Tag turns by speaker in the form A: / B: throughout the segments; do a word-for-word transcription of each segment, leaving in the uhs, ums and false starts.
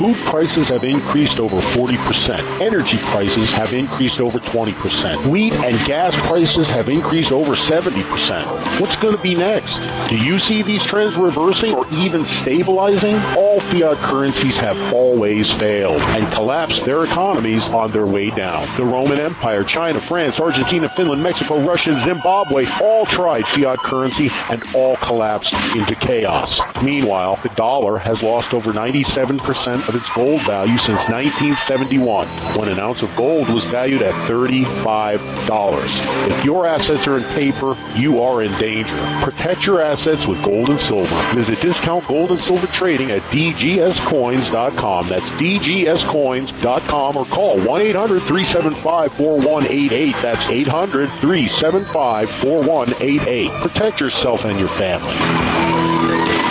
A: Food prices have increased over forty percent. Energy prices have increased over twenty percent. Wheat and gas prices have increased over seventy percent. What's going to be next? Do you see these trends reversing or even stabilizing? All fiat currencies have always failed and collapsed their economies on their way down. The Roman Empire, China, France, Argentina, Finland, Mexico, Russia, Zimbabwe all tried fiat currency and all collapsed into chaos. Meanwhile, the dollar has lost over ninety-seven percent of its gold value since nineteen seventy-one, when an ounce of gold was valued at thirty-five dollars. If your assets are in paper, you are in danger. Protect your assets with gold and silver. Visit Discount Gold and Silver Trading at D G S coins dot com. That's D G S coins dot com, or call one eight hundred three seven five four one eight eight. That's eight hundred three seven five four one eight eight. Protect yourself and your family.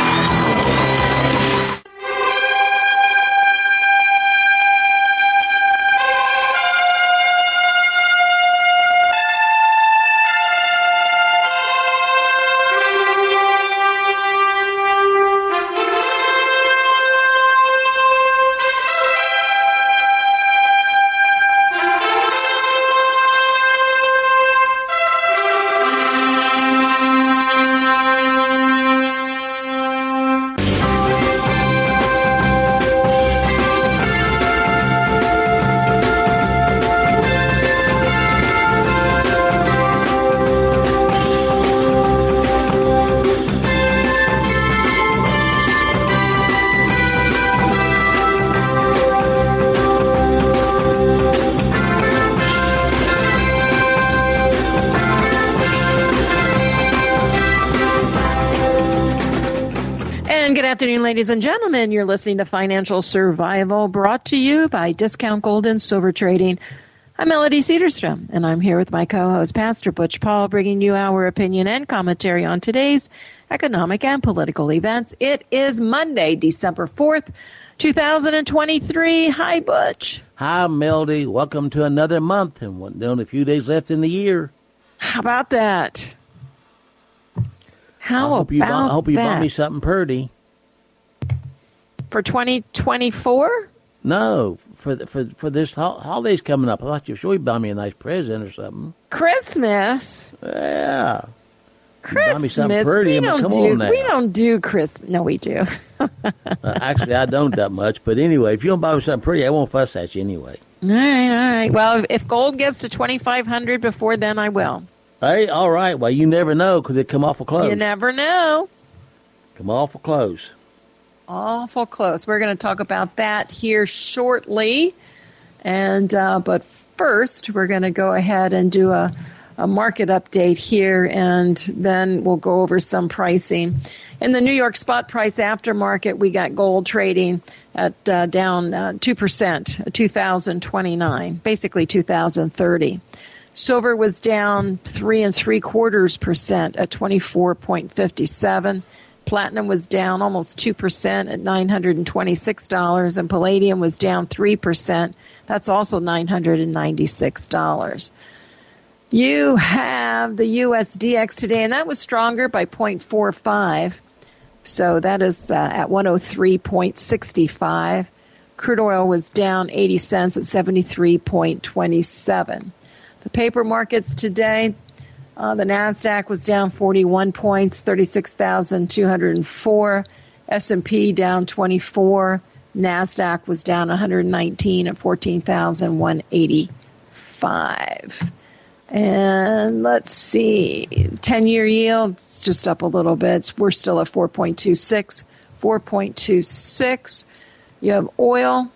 B: Ladies and gentlemen, you're listening to Financial Survival, brought to you by Discount Gold and Silver Trading. I'm Melody Cedarstrom, and I'm here with my co-host, Pastor Butch Paul, bringing you our opinion and commentary on today's economic and political events. It is Monday, December fourth, two thousand twenty-three. Hi, Butch.
C: Hi, Melody. Welcome to another month, and only a few days left in the year.
B: How about that? How
C: I hope
B: about
C: you bought, I hope you
B: that?
C: bought me something pretty.
B: For twenty twenty-four?
C: No, for the, for for this ho- holidays coming up. I thought you sure you buy me a nice present or something.
B: Christmas?
C: Yeah.
B: Christmas?
C: Buy me something pretty.
B: We
C: I mean,
B: don't
C: come
B: do.
C: on now.
B: We don't do Christmas. No, we do.
C: uh, actually, I don't that much. But anyway, if you don't buy me something pretty, I won't fuss at you anyway.
B: All right, all right. Well, if gold gets to twenty-five hundred before then, I will.
C: Hey, all right. Well, you never know because it come awful close.
B: You never know.
C: Come awful close.
B: Awful close. We're going to talk about that here shortly. And uh, but first, we're going to go ahead and do a, a market update here, and then we'll go over some pricing. In the New York spot price aftermarket, we got gold trading at uh, down uh, two percent, two thousand twenty-nine, basically two thousand thirty. Silver was down three and three quarters percent at twenty-four point five seven. Platinum was down almost two percent at nine hundred twenty-six dollars, and palladium was down three percent. That's also nine hundred ninety-six dollars. You have the U S D X today, and that was stronger by zero point four five. So that is uh, at one oh three point six five. Crude oil was down eighty cents at seventy-three point two seven. The paper markets today, Uh, the NASDAQ was down forty-one points, thirty-six thousand two hundred four. S and P down twenty-four. NASDAQ was down one hundred nineteen at fourteen thousand one hundred eighty-five. And let's see, ten-year yield is just up a little bit. We're still at four point two six, four point two six. You have oil,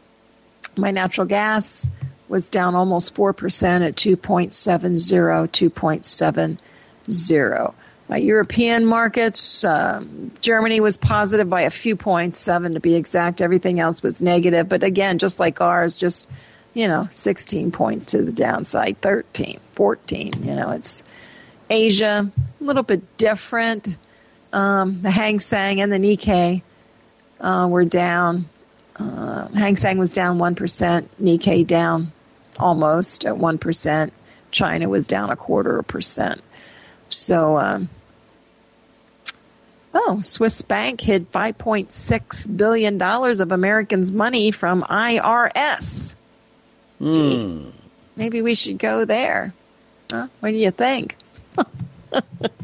B: my natural gas was down almost four percent at two point seven zero, two point seven zero. My European markets, um, Germany was positive by a few points, seven to be exact. Everything else was negative. But again, just like ours, just, you know, sixteen points to the downside, thirteen, fourteen. You know, it's Asia, a little bit different. Um, the Hang Seng and the Nikkei uh, were down. Uh, Hang Seng was down one percent, Nikkei down almost at one percent. China was down a quarter of a percent. So um, Oh, Swiss Bank hid five point six billion dollars of Americans' money from I R S.
C: Mm.
B: Gee, maybe we should go there. Huh? What do you think? But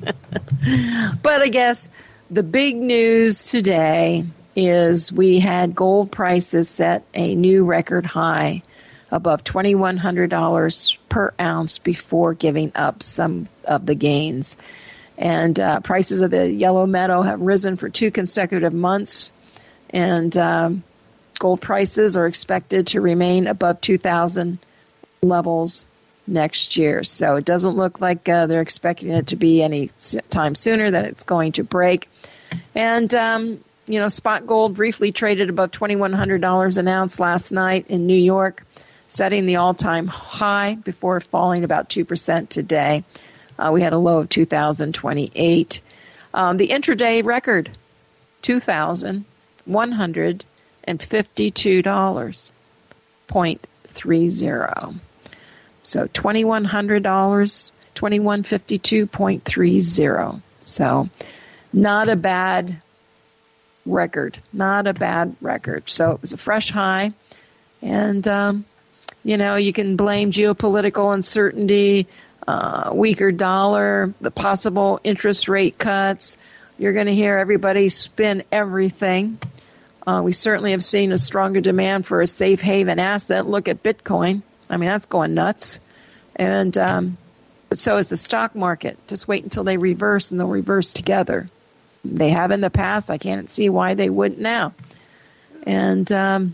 B: I guess the big news today is we had gold prices set a new record high above twenty-one hundred dollars per ounce before giving up some of the gains. And uh, prices of the yellow metal have risen for two consecutive months. And um, gold prices are expected to remain above two thousand levels next year. So it doesn't look like uh, they're expecting it to be any time sooner that it's going to break. And, um, you know, spot gold briefly traded above twenty-one hundred dollars an ounce last night in New York, setting the all-time high before falling about two percent today. Uh, we had a low of two thousand twenty-eight. Um, the intraday record, two thousand one hundred fifty-two dollars and thirty cents. So twenty-one hundred dollars, twenty-one fifty-two point three zero. So not a bad record. Not a bad record. So it was a fresh high. And, um, you know, you can blame geopolitical uncertainty, uh, weaker dollar, the possible interest rate cuts. You're going to hear everybody spin everything. Uh, we certainly have seen a stronger demand for a safe haven asset. Look at Bitcoin. I mean, that's going nuts. And um, but so is the stock market. Just wait until they reverse, and they'll reverse together. They have in the past. I can't see why they wouldn't now. And um,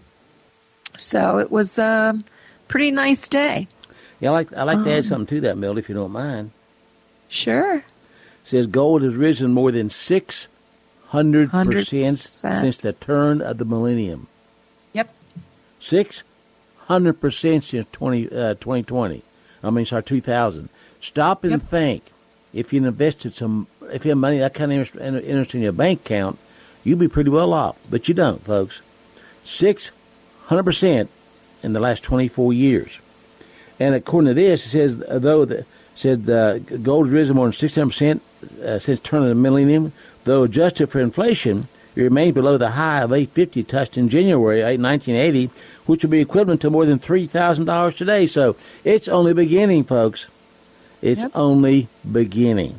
B: so it was a pretty nice day.
C: Yeah, I like I like
B: um,
C: to add something to that, Mildy, if you don't mind.
B: Sure.
C: It says gold has risen more than six hundred percent since the turn of the millennium.
B: Yep.
C: six hundred percent since twenty, uh, twenty twenty. I mean, sorry, two thousand. Stop and
B: Yep.
C: think. If you invested some, if you have money that kind of interest, interest in your bank account, you'd be pretty well off. But you don't, folks. six hundred percent in the last twenty-four years. And according to this, it says, though, the, said uh, gold has risen more than six hundred percent uh, since the turn of the millennium, though adjusted for inflation, it remains below the high of eight fifty touched in January nineteen eighty, which would be equivalent to more than three thousand dollars today. So it's only beginning, folks. It's
B: Yep.
C: only beginning.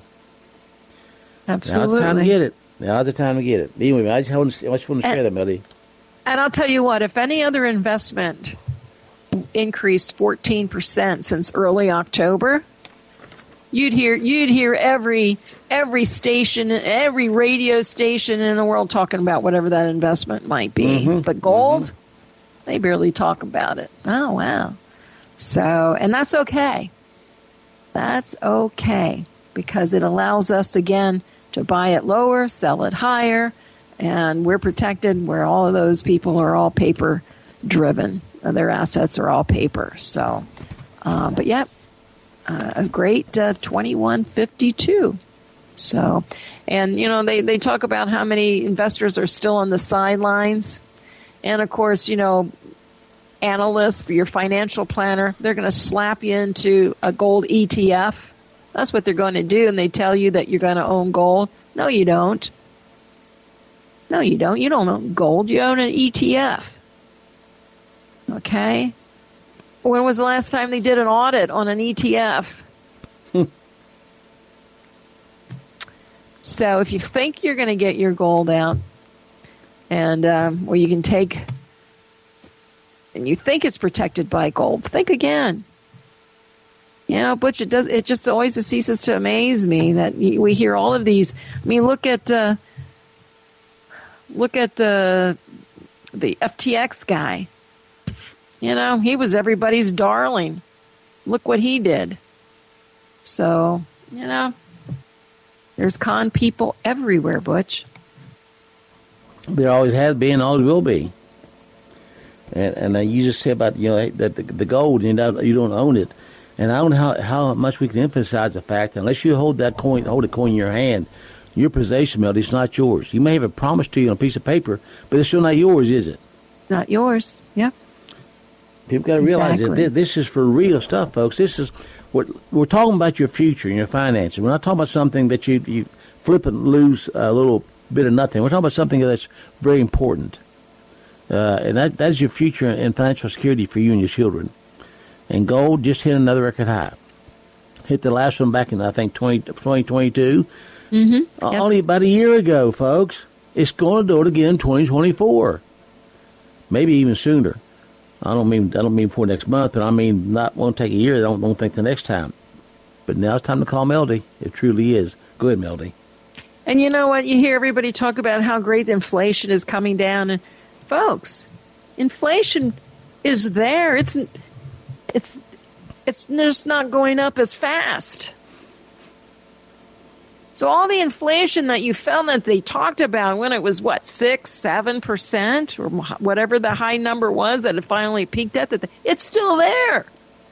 B: Absolutely.
C: Now's the time to get it. Now's the time to get it. Anyway, I just want to, I just want to share
B: And-
C: that, Melody.
B: And I'll tell you what, if any other investment increased fourteen percent since early October, you'd hear you'd hear every every station, every radio station in the world talking about whatever that investment might be.
C: Mm-hmm.
B: But gold, mm-hmm. they barely talk about it. Oh, wow. So, and that's okay. That's okay because it allows us, again, to buy it lower, sell it higher, and we're protected where all of those people are all paper driven. Their assets are all paper. So, uh, but yeah, uh, a great uh, twenty-one fifty-two. So, and you know, they, they talk about how many investors are still on the sidelines. And of course, you know, analysts, for your financial planner, they're going to slap you into a gold E T F. That's what they're going to do. And they tell you that you're going to own gold. No, you don't. No, you don't. You don't own gold. You own an E T F. Okay? When was the last time they did an audit on an E T F?
C: Hmm.
B: So if you think you're going to get your gold out, and um, where you can take, and you think it's protected by gold, think again. You know, Butch, it does. It just always ceases to amaze me that we hear all of these. I mean, look at uh, look at uh, the F T X guy. You know, he was everybody's darling. Look what he did. So, you know, there's con people everywhere, Butch.
C: There always has been, always will be. And, and uh, you just say about, you know, that the, the gold, you don't, you don't own it. And I don't know how, how much we can emphasize the fact that unless you hold that coin, hold a coin in your hand, your possession, Melody, it's not yours. You may have it promised to you on a piece of paper, but it's still not yours, is it?
B: Not yours. Yeah.
C: People got to realize
B: Exactly.
C: that this, this is for real stuff, folks. This is what we're talking about, your future and your finances. We're not talking about something that you you flip and lose a little bit of nothing. We're talking about something that's very important. Uh, and that that's your future and financial security for you and your children. And gold just hit another record high. Hit the last one back in, I think, twenty twenty-two.
B: Mm-hmm.
C: Uh,
B: yes.
C: Only about a year ago, folks. It's going to do it again in twenty twenty-four. Maybe even sooner. I don't mean I don't mean before next month, but I mean not won't take a year. I don't, don't think the next time. But now it's time to call Melody. It truly is. Go ahead, Melody.
B: And you know what? You hear everybody talk about how great the inflation is coming down, and folks, inflation is there. It's it's it's just not going up as fast. So all the inflation that you felt that they talked about when it was, what, six, seven percent, or whatever the high number was that it finally peaked at, that it's still there.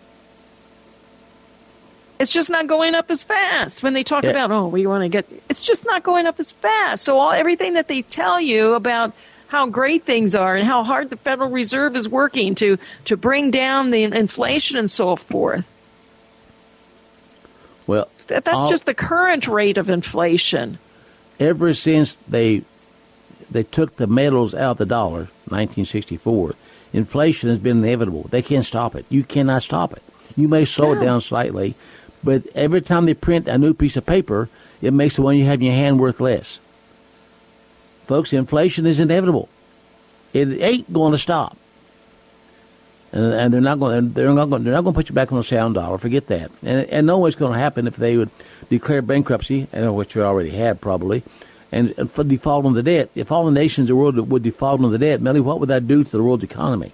B: It's just not going up as fast. When they talk yeah. about, oh, we want to get, it's just not going up as fast. So all everything that they tell you about how great things are and how hard the Federal Reserve is working to, to bring down the inflation and so forth.
C: Well,
B: that, that's
C: all,
B: just the current rate of inflation.
C: Ever since they they took the metals out of the dollar, nineteen sixty-four, inflation has been inevitable. They can't stop it. You cannot stop it. You may slow no. it down slightly, but every time they print a new piece of paper, it makes the one you have in your hand worth less. Folks, inflation is inevitable. It ain't going to stop. And, and they're not going. They're not going. They're not going to put you back on a sound dollar. Forget that. And and no what's going to happen if they would declare bankruptcy, which they already have probably, and, and for default on the debt. If all the nations in the world would default on the debt, Melly, what would that do to the world's economy?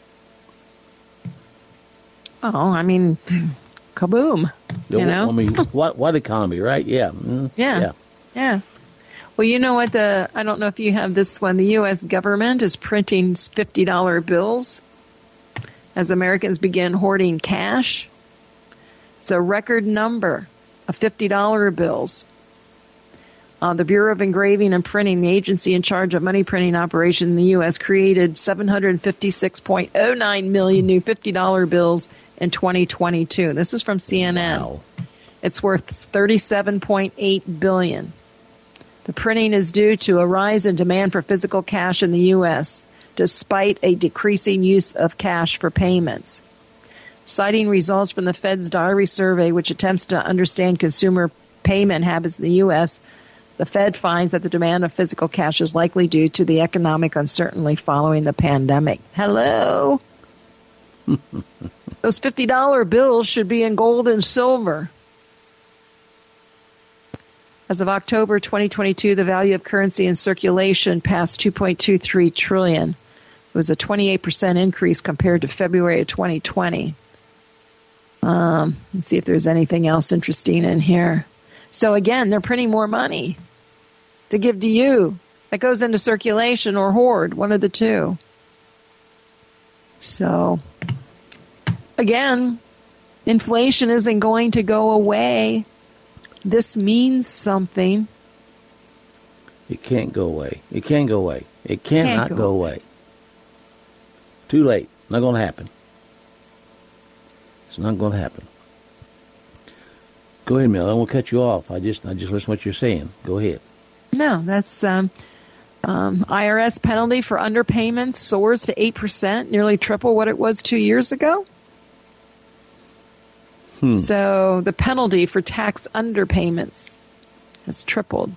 B: Oh, I mean, kaboom! You
C: the,
B: know,
C: I mean, what what economy, right? Yeah. Mm,
B: yeah. Yeah. Yeah. Well, you know what? The I don't know if you have this one. The U S government is printing fifty dollar bills as Americans begin hoarding cash. It's a record number of fifty dollar bills. Uh, the Bureau of Engraving and Printing, the agency in charge of money printing operation in the U S, created seven hundred fifty-six point oh nine million new fifty dollar bills in twenty twenty-two. This is from C N N.
C: Wow.
B: It's worth thirty-seven point eight billion dollars. The printing is due to a rise in demand for physical cash in the U S, despite a decreasing use of cash for payments. Citing results from the Fed's diary survey, which attempts to understand consumer payment habits in the U S, the Fed finds that the demand of physical cash is likely due to the economic uncertainty following the pandemic. Hello? Those fifty dollar bills should be in gold and silver. As of October twenty twenty-two, the value of currency in circulation passed two point two three trillion dollars. It was a twenty-eight percent increase compared to February of twenty twenty. Um, let's see if there's anything else interesting in here. So again, they're printing more money to give to you. That goes into circulation or hoard, one of the two. So, again, inflation isn't going to go away. This means something.
C: It can't go away. It can't go away. It cannot
B: Can't
C: go,
B: go
C: away. Too late. Not going to happen. It's not going to happen. Go ahead, Mel. I won't cut you off. I just, I just listen to what you're saying. Go ahead.
B: No, that's um, um, I R S penalty for underpayments soars to eight percent, nearly triple what it was two years ago. Hmm. So the penalty for tax underpayments has tripled.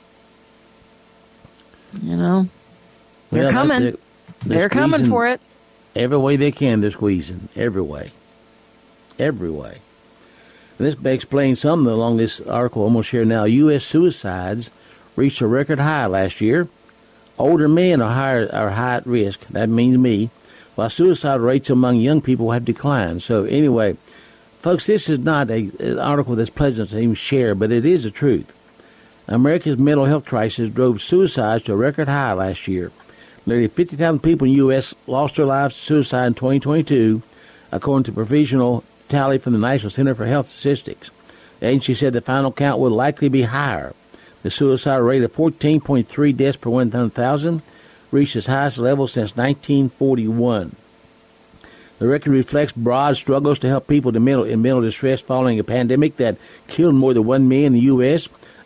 B: You know, they're
C: well,
B: coming.
C: They're, they're,
B: they're coming for it.
C: Every way they can, they're squeezing. Every way. Every way. And this may explain something along this article I'm going to share now. U S suicides reached a record high last year. Older men are higher, are high at risk. That means me. While suicide rates among young people have declined. So anyway, folks, this is not a, an article that's pleasant to even share, but it is the truth. America's mental health crisis drove suicides to a record high last year. Nearly fifty thousand people in the U S lost their lives to suicide in twenty twenty-two, according to provisional tally from the National Center for Health Statistics. The agency said the final count will likely be higher. The suicide rate of fourteen point three deaths per one hundred thousand reached its highest level since nineteen forty-one. The record reflects broad struggles to help people in mental, in mental distress following a pandemic that killed more than one million in the U S,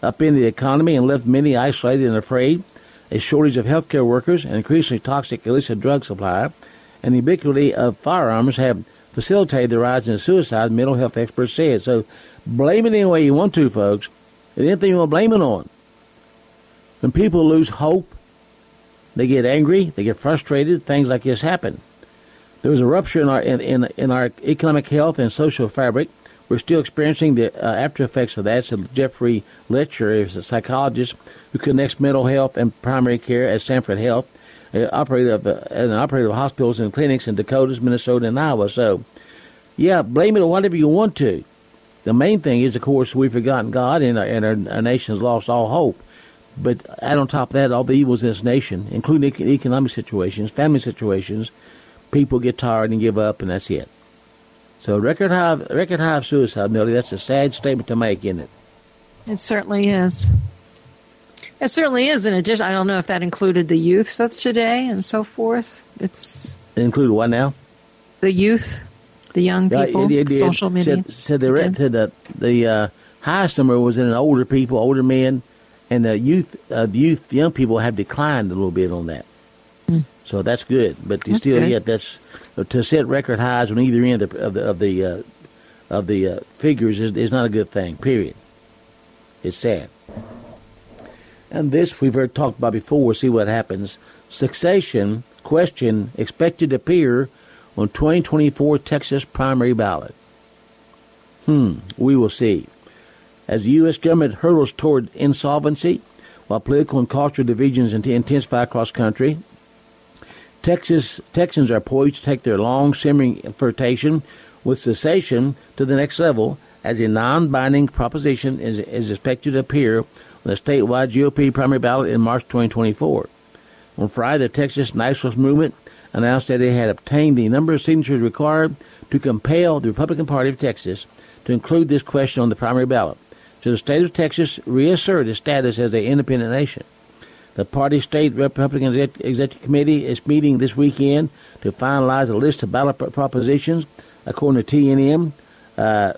C: upended the economy and left many isolated and afraid. A shortage of healthcare workers, an increasingly toxic illicit drug supply, and the ubiquity of firearms have facilitated the rise in suicide, mental health experts said. So blame it any way you want to, folks. There's anything you want to blame it on. When people lose hope, they get angry, they get frustrated, things like this happen. There was a rupture in our in, in, in our economic health and social fabric. We're still experiencing the uh, after effects of that. So Jeffrey Letcher is a psychologist who connects mental health and primary care at Sanford Health, an operator of, uh, an operator of hospitals and clinics in Dakotas, Minnesota, and Iowa. So, yeah, blame it on whatever you want to. The main thing is, of course, we've forgotten God and our, and our, our nation's lost all hope. But add on top of that, all the evils in this nation, including economic situations, family situations, people get tired and give up, and that's it. So record high, record high of suicide, Millie. That's a sad statement to make, isn't it?
B: It certainly is. It certainly is. In addition, I don't know if that included the youth of today and so forth. It's
C: it included what now?
B: The youth, the young people,
C: right, it, it,
B: social media.
C: Said, said the it said the the uh, highest number was in older people, older men, and the youth, uh, the youth, young people have declined a little bit on that. Mm. So that's good, but
B: that's
C: still,
B: good.
C: yet that's to set record highs on either end of the of the of the, uh, of the uh, figures is, is not a good thing. Period. It's sad. And this we've heard talked about before. We'll see what happens. Succession question expected to appear on twenty twenty-four Texas primary ballot. Hmm. We will see. As the U S government hurtles toward insolvency, while political and cultural divisions intensify across country, Texas Texans are poised to take their long simmering flirtation with secession to the next level, as a non-binding proposition is, is expected to appear on the statewide G O P primary ballot in March twenty twenty-four. On Friday, the Texas Nationalist Movement announced that it had obtained the number of signatures required to compel the Republican Party of Texas to include this question on the primary ballot, so the state of Texas reassert its status as an independent nation. The party's state Republican Executive Committee is meeting this weekend to finalize a list of ballot propositions. According to T N M, uh,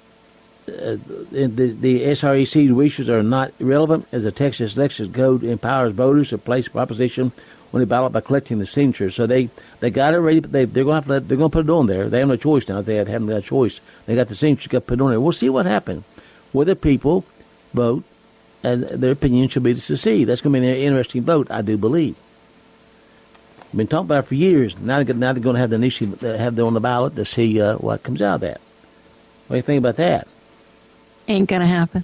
C: the, the S R E C's wishes are not relevant, as the Texas Election Code empowers voters to place a proposition on the ballot by collecting the signatures. So they, they got it ready. They, they're going to have to let, they're going to put it on there. They have no choice now. They haven't got a choice. They got the signatures, got to put it on there. We'll see what happens. Whether people vote, and their opinion should be to secede. That's going to be an interesting vote, I do believe. I've been talking about it for years. Now, now they're going to have the issue, have them on the ballot to see uh, what comes out of that. What do you think about that?
B: Ain't going to happen.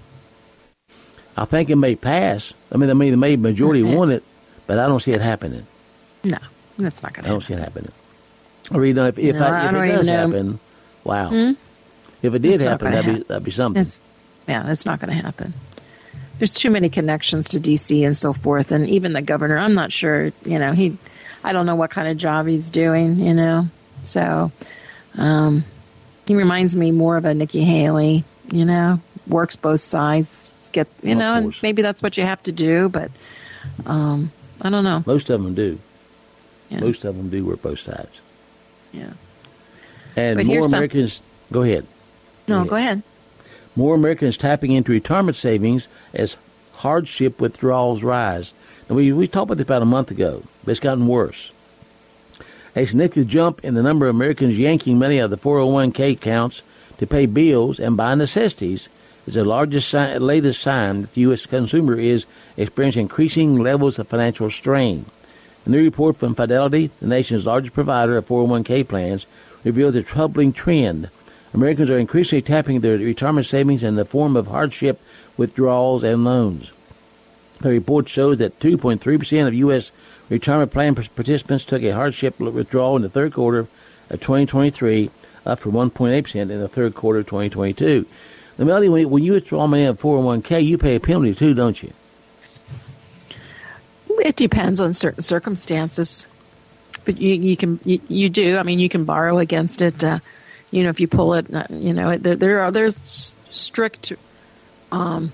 C: I think it may pass. I mean, I mean, the may majority
B: okay.
C: want it, but I don't see it happening.
B: No, that's not going to happen.
C: I don't see it happening. Or, you know, if, if,
B: no,
C: I, if
B: I
C: it does
B: know.
C: happen, wow.
B: Hmm?
C: If it did
B: it's
C: happen, that'd be, that'd be something.
B: It's, yeah, it's not going to happen. There's too many connections to D C and so forth, and even the governor, I'm not sure, you know, he, I don't know what kind of job he's doing, you know, so um, he reminds me more of a Nikki Haley, you know, works both sides, get, you
C: well,
B: know, and maybe that's what you have to do, but um, I don't know.
C: Most of them do.
B: Yeah.
C: Most of them do work both sides.
B: Yeah.
C: And
B: but
C: more Americans, some, go ahead.
B: No,
C: go ahead.
B: go ahead.
C: More Americans tapping into retirement savings as hardship withdrawals rise. Now, we, we talked about this about a month ago, but it's gotten worse. A significant jump in the number of Americans yanking money out of the four oh one k accounts to pay bills and buy necessities is the largest sign, latest sign that the U S consumer is experiencing increasing levels of financial strain. A new report from Fidelity, the nation's largest provider of four oh one k plans, reveals a troubling trend. Americans are increasingly tapping their retirement savings in the form of hardship withdrawals and loans. The report shows that two point three percent of U S retirement plan participants took a hardship withdrawal in the third quarter of twenty twenty-three, up from one point eight percent in the third quarter of twenty twenty-two. Now, Melody, when you withdraw money out of four oh one k, you pay a penalty too, don't you?
B: It depends on certain circumstances, but you, you can you, you do. I mean, you can borrow against it. Uh, you know, if you pull it, you know, there there are there's strict um,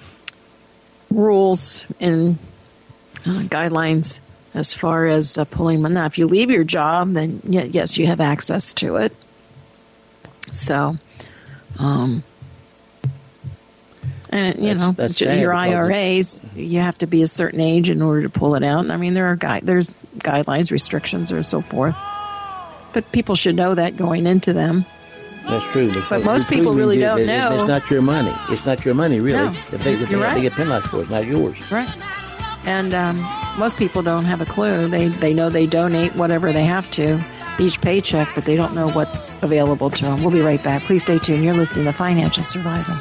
B: rules and uh, guidelines as far as uh, pulling money. Now, if you leave your job, then yes, you have access to it. So, um, And, you
C: That's-
B: know,
C: that's
B: your
C: sad because
B: I R As, you have to be a certain age in order to pull it out. I mean, there are gui- there's guidelines, restrictions, or so forth. But people should know that going into them.
C: That's true.
B: But most people really don't
C: it,
B: know.
C: It's not your money. It's not your money, really.
B: No,
C: If they, if
B: you're
C: they,
B: right.
C: they get penalized for it. It's not yours.
B: Right. And um, most people don't have a clue. They they know they donate whatever they have to each paycheck, but they don't know what's available to them. We'll be right back. Please stay tuned. You're listening to Financial Survival.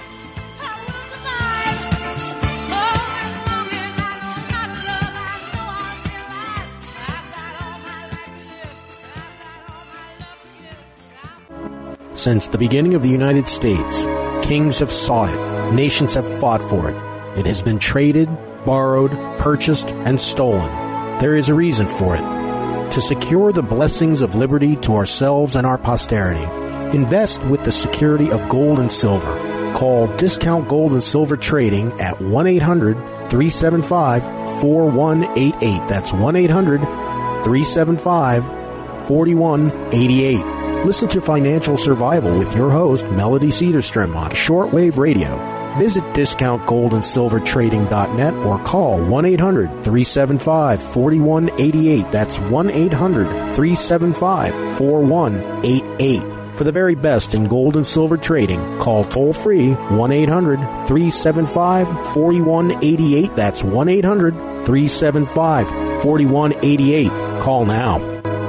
D: Since the beginning of the United States, kings have sought it, nations have fought for it. It has been traded, borrowed, purchased, and stolen. There is a reason for it. To secure the blessings of liberty to ourselves and our posterity, invest with the security of gold and silver. Call Discount Gold and Silver Trading at one eight hundred three seven five four one eight eight. That's one eight hundred three seven five four one eight eight. Listen to Financial Survival with your host, Melody Cedarstrom, on shortwave radio. Visit discount gold and silver trading dot net or call one eight hundred three seven five four one eight eight. That's one eight hundred three seven five four one eight eight. For the very best in gold and silver trading, call toll-free one eight hundred three seven five four one eight eight. That's one eight hundred three seven five four one eight eight. Call now.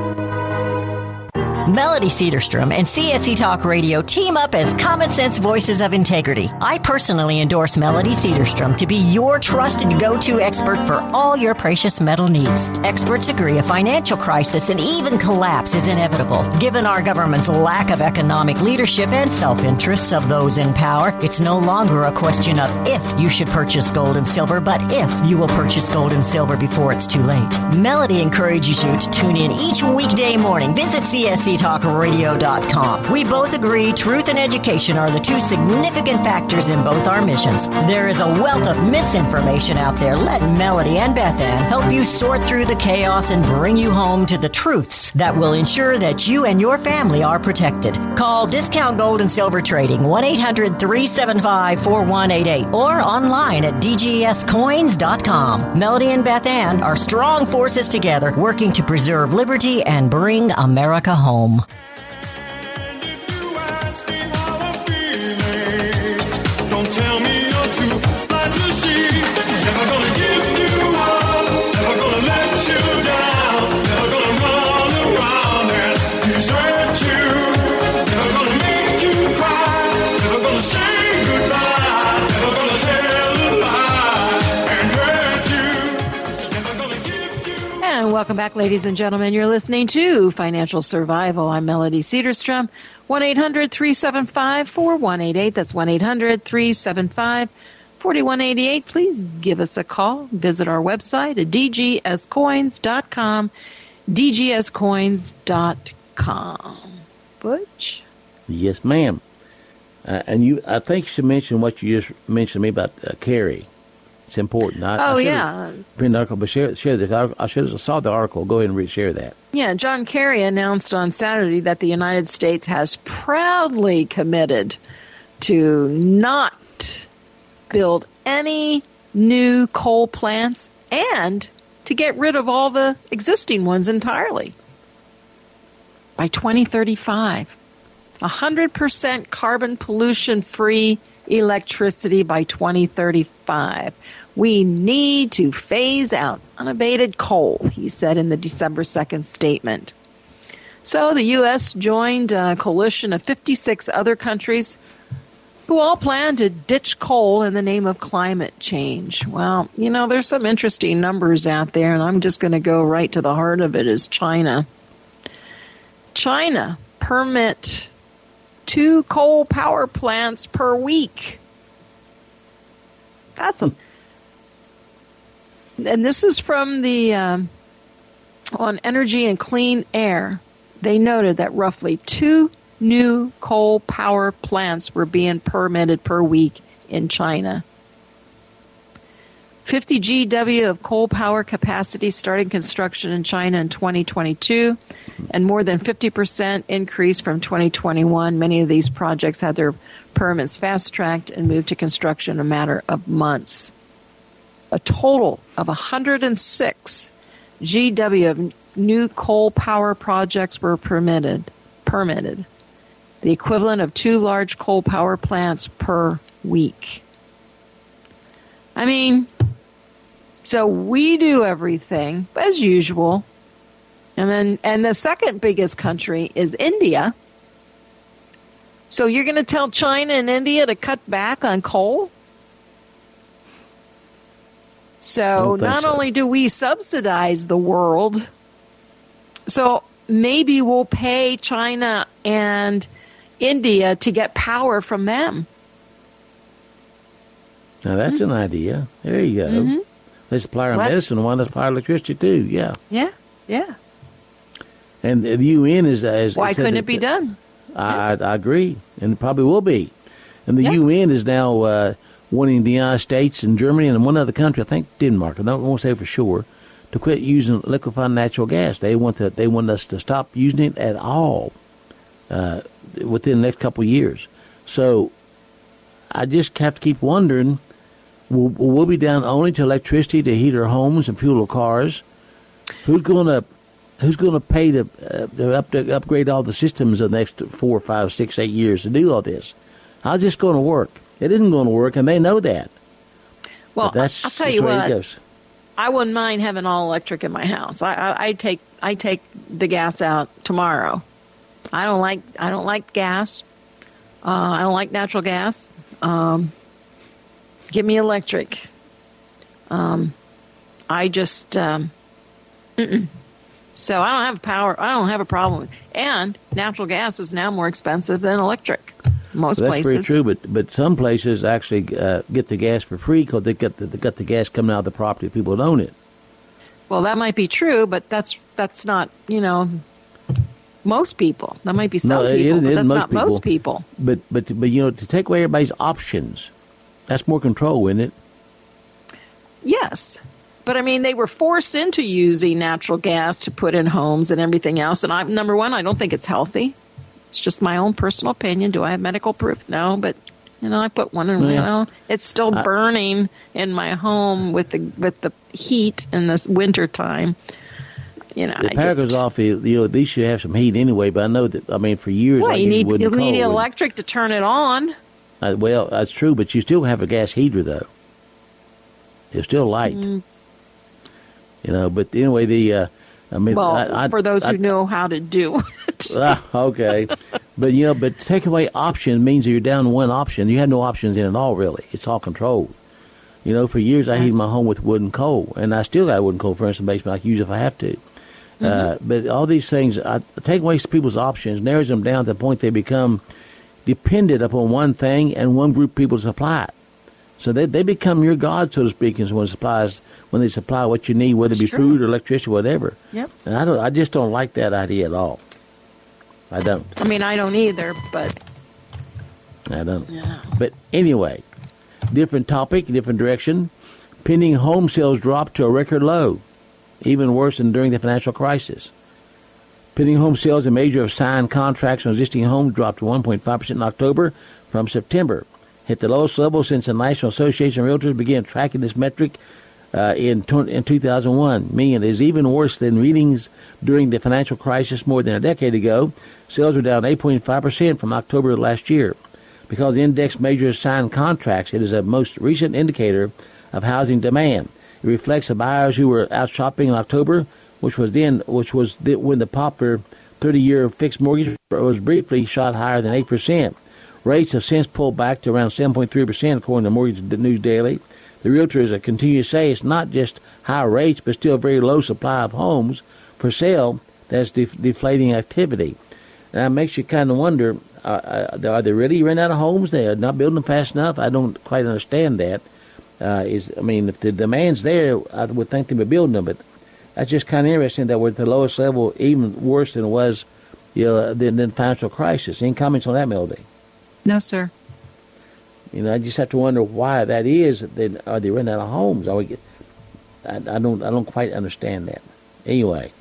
E: Melody Cedarstrom and C S E Talk Radio team up as common sense voices of integrity. I personally endorse Melody Cedarstrom to be your trusted go-to expert for all your precious metal needs. Experts agree a financial crisis and even collapse is inevitable. Given our government's lack of economic leadership and self-interests of those in power, it's no longer a question of if you should purchase gold and silver, but if you will purchase gold and silver before it's too late. Melody encourages you to tune in each weekday morning. Visit C S E talk radio dot com. We both agree truth and education are the two significant factors in both our missions. There is a wealth of misinformation out there. Let Melody and Beth Ann help you sort through the chaos and bring you home to the truths that will ensure that you and your family are protected. Call Discount Gold and Silver Trading one eight hundred three seven five four one eight eight or online at d g s coins dot com. Melody and Beth Ann are strong forces together working to preserve liberty and bring America home.
F: Tell me you're too blind to see. Never gonna give you up, never gonna let you down, never gonna run around and desert you, never gonna make you cry, never gonna say goodbye, never gonna tell a lie and hurt you, never gonna give you.
B: And welcome back, ladies and gentlemen. You're listening to Financial Survival. I'm Melody Cedarstrom. one eight hundred three seven five four one eight eight. That's one eight hundred three seven five four one eight eight. Please give us a call. Visit our website at d g s coins dot com, d g s coins dot com. Butch?
C: Yes, ma'am. Uh, and you, I think you should mention what you just mentioned to me about uh, Kerry. It's important. I,
B: Oh,
C: I
B: yeah.
C: Print the article, but share, share this. I, I should have saw the article. Go ahead and re-share that.
B: Yeah, John Kerry announced on Saturday that the United States has proudly committed to not build any new coal plants and to get rid of all the existing ones entirely by twenty thirty-five. one hundred percent carbon pollution-free electricity by twenty thirty-five. We need to phase out unabated coal, he said in the December second statement. So the U S joined a coalition of fifty-six other countries who all plan to ditch coal in the name of climate change. Well, you know, there's some interesting numbers out there, and I'm just going to go right to the heart of it, is China. China permit two coal power plants per week. That's a... And this is from the, um, on Energy and Clean Air. They noted that roughly two new coal power plants were being permitted per week in China. fifty G W of coal power capacity starting construction in China in twenty twenty-two, and more than fifty percent increase from twenty twenty-one. Many of these projects had their permits fast-tracked and moved to construction in a matter of months. A total of one hundred six G W of new coal power projects were permitted. Permitted, the equivalent of two large coal power plants per week. I mean, so we do everything as usual, and then and the second biggest country is India. So you're going to tell China and India to cut back on coal? So not
C: so.
B: only do we subsidize the world, so maybe we'll pay China and India to get power from them.
C: Now that's mm-hmm. an idea. There you go. Mm-hmm. They supply our what? medicine, and why not supply electricity too? Yeah.
B: Yeah, yeah.
C: And the U N is... is
B: why couldn't it be done?
C: I, I, I agree, and it probably will be. And the
B: yeah.
C: U N is now uh, wanting the United States and Germany and one other country, I think Denmark, I don't want to say for sure, to quit using liquefied natural gas. They want to, they want us to stop using it at all uh, within the next couple of years. So I just have to keep wondering, will, will we be down only to electricity to heat our homes and fuel our cars? Who's going to Who's going to pay to, uh, to, up, to upgrade all the systems in the next four, five, six, eight years to do all this? How's this going to work? It isn't going to work, and they know that.
B: Well, that's, I'll tell you what.
C: Goes.
B: I wouldn't mind having all electric in my house. I, I, I take I take the gas out tomorrow. I don't like I don't like gas. Uh, I don't like natural gas. Um, give me electric. Um, I just. Um, mm-mm. So I don't have power. I don't have a problem. And natural gas is now more expensive than electric. Most
C: well, that's
B: places.
C: That's very true, but but some places actually uh, get the gas for free because they get the, they got the gas coming out of the property. People that own it.
B: Well, that might be true, but that's that's not you know most people. That might be some
C: no,
B: people,
C: it,
B: but
C: it
B: that's
C: most
B: not
C: people.
B: most people.
C: But but but you know to take away everybody's options, that's more control, isn't it?
B: Yes. But, I mean, they were forced into using natural gas to put in homes and everything else. And, I, number one, I don't think it's healthy. It's just my own personal opinion. Do I have medical proof? No, but, you know, I put one in, yeah. you know, it's still I, burning in my home with the with the heat in this winter time. You know,
C: the
B: I
C: power
B: just,
C: goes off. You know, these should have some heat anyway. But I know that. I mean, for years,
B: well,
C: I
B: you need you
C: cold.
B: need electric to turn it on.
C: Uh, well, that's true, but you still have a gas heater though. It's still light. Mm. You know, but anyway, the uh, I mean,
B: well,
C: I, I,
B: for those
C: I,
B: who know how to do it.
C: ah, okay, but you know, but take away options means that you're down to one option. You have no options in it all, really. It's all controlled. You know, for years I heated my home with wood and coal, and I still got a wood and coal furnace in the basement I can use if I have to. Mm-hmm. Uh, but all these things, I take away people's options, narrows them down to the point they become dependent upon one thing and one group of people to supply it. So they they become your god, so to speak, and when supplies when they supply what you need, whether it be
B: true.
C: food or electricity, whatever.
B: Yep.
C: And I don't, I just don't like that idea at all. I don't.
B: I mean, I don't either, but
C: I don't.
B: Yeah.
C: But anyway, different topic, different direction. Pending home sales dropped to a record low, even worse than during the financial crisis. Pending home sales, a measure of signed contracts on existing homes, dropped to one point five percent in October from September. Hit the lowest level since the National Association of Realtors began tracking this metric uh, in, in two thousand one, meaning it is even worse than readings during the financial crisis more than a decade ago. Sales were down eight point five percent from October of last year. Because the index measures signed contracts, it is a most recent indicator of housing demand. It reflects the buyers who were out shopping in October, which was then, which was the, when the popular thirty-year fixed mortgage was briefly shot higher than eight percent. Rates have since pulled back to around seven point three percent, according to Mortgage News Daily. The realtors continue to say it's not just high rates, but still a very low supply of homes for sale that's def- deflating activity. And that makes you kind of wonder, uh, are they really running out of homes? They're not building them fast enough? I don't quite understand that. Uh, is I mean, if the demand's there, I would think they'd be building them, but that's just kind of interesting that we're at the lowest level, even worse than it was, you know, than the financial crisis. Any comments on that, Melody?
B: No, sir.
C: You know, I just have to wonder why that is. They, are they running out of homes? Are we get, I, I don't I don't quite understand that. Anyway,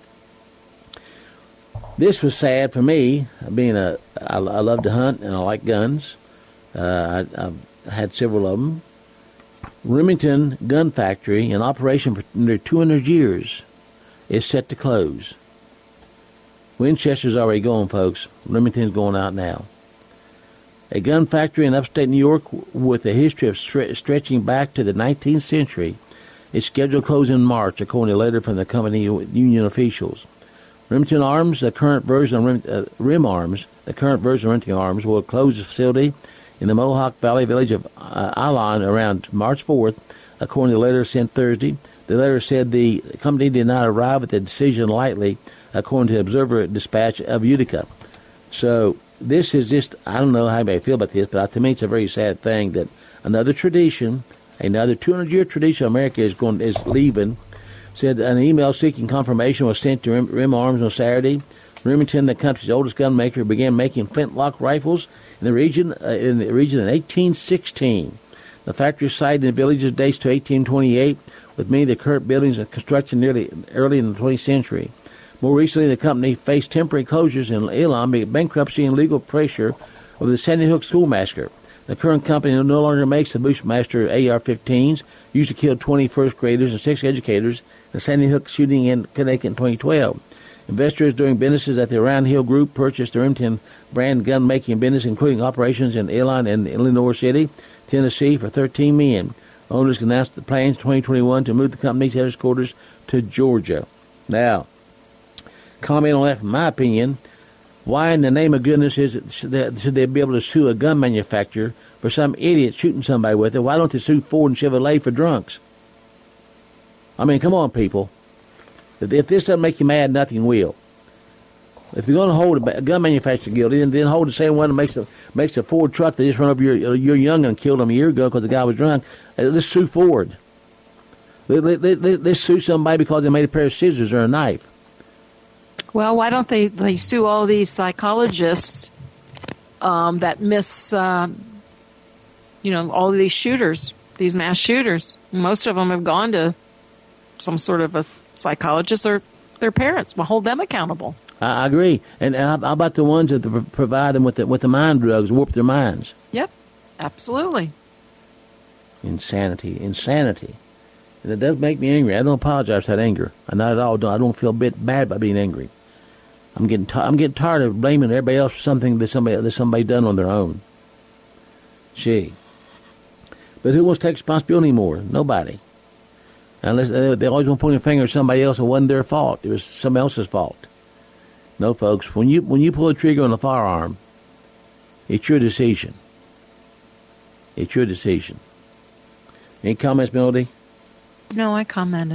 C: this was sad for me. Being a, I, I love to hunt and I like guns. Uh, I, I've had several of them. Remington Gun Factory, in operation for nearly two hundred years, is set to close. Winchester's already going, folks. Remington's going out now. A gun factory in upstate New York with a history of stre- stretching back to the nineteenth century is scheduled to close in March, according to a letter from the company union officials. Remington Arms, the current version of Rem, uh, Rim Arms, the current version of Remington Arms, will close the facility in the Mohawk Valley village of uh, Alon around March fourth, according to the letter sent Thursday. The letter said the company did not arrive at the decision lightly, according to the Observer Dispatch of Utica. So this is just, I don't know how you may feel about this, but to me it's a very sad thing that another tradition, another two hundred year tradition of America is going is leaving. Said an email seeking confirmation was sent to Rim, Rim Arms on Saturday. Remington, the country's oldest gun maker, began making flintlock rifles in the region uh, in the region in eighteen sixteen. The factory site in the village dates to eighteen twenty-eight, with many of the current buildings and construction nearly early in the twentieth century. More recently, the company faced temporary closures in Elon, bankruptcy, and legal pressure over the Sandy Hook school massacre. The current company no longer makes the Bushmaster A R fifteens, used to kill twenty first graders and six educators in the Sandy Hook shooting in Connecticut in twenty twelve. Investors doing businesses at the Round Hill Group purchased the Remington brand gun-making business, including operations in Elon and Lenore City, Tennessee, for thirteen million dollars. Owners announced the plans in twenty twenty-one to move the company's headquarters to Georgia. Now, comment on that from my opinion. Why in the name of goodness is it, should they, should they be able to sue a gun manufacturer for some idiot shooting somebody with it? Why don't they sue Ford and Chevrolet for drunks? I mean, come on, people. If, if this doesn't make you mad, nothing will. If you're going to hold a, a gun manufacturer guilty, then, then hold the same one that makes a, makes a Ford truck that just run over your, your young and killed him a year ago because the guy was drunk. Uh, let's sue Ford. Let, let, let, let, let's sue somebody because they made a pair of scissors or a knife.
B: Well, why don't they, they sue all these psychologists um, that miss, uh, you know, all of these shooters, these mass shooters? Most of them have gone to some sort of a psychologist or their parents. Well, hold them accountable. I
C: agree. And how about the ones that provide them with the, with the mind drugs, warp their minds?
B: Yep, absolutely.
C: Insanity, insanity. And it does make me angry. I don't apologize for that anger. I not at all. I don't feel a bit bad about being angry. I'm getting t- I'm getting tired of blaming everybody else for something that somebody that somebody done on their own. Gee. But who wants to take responsibility anymore? Nobody. Unless they, they always want to point a finger at somebody else. It wasn't their fault. It was somebody else's fault. No, folks. When you when you pull the trigger on a firearm, it's your decision. It's your decision. Any comments, Melody?
B: No, I commented.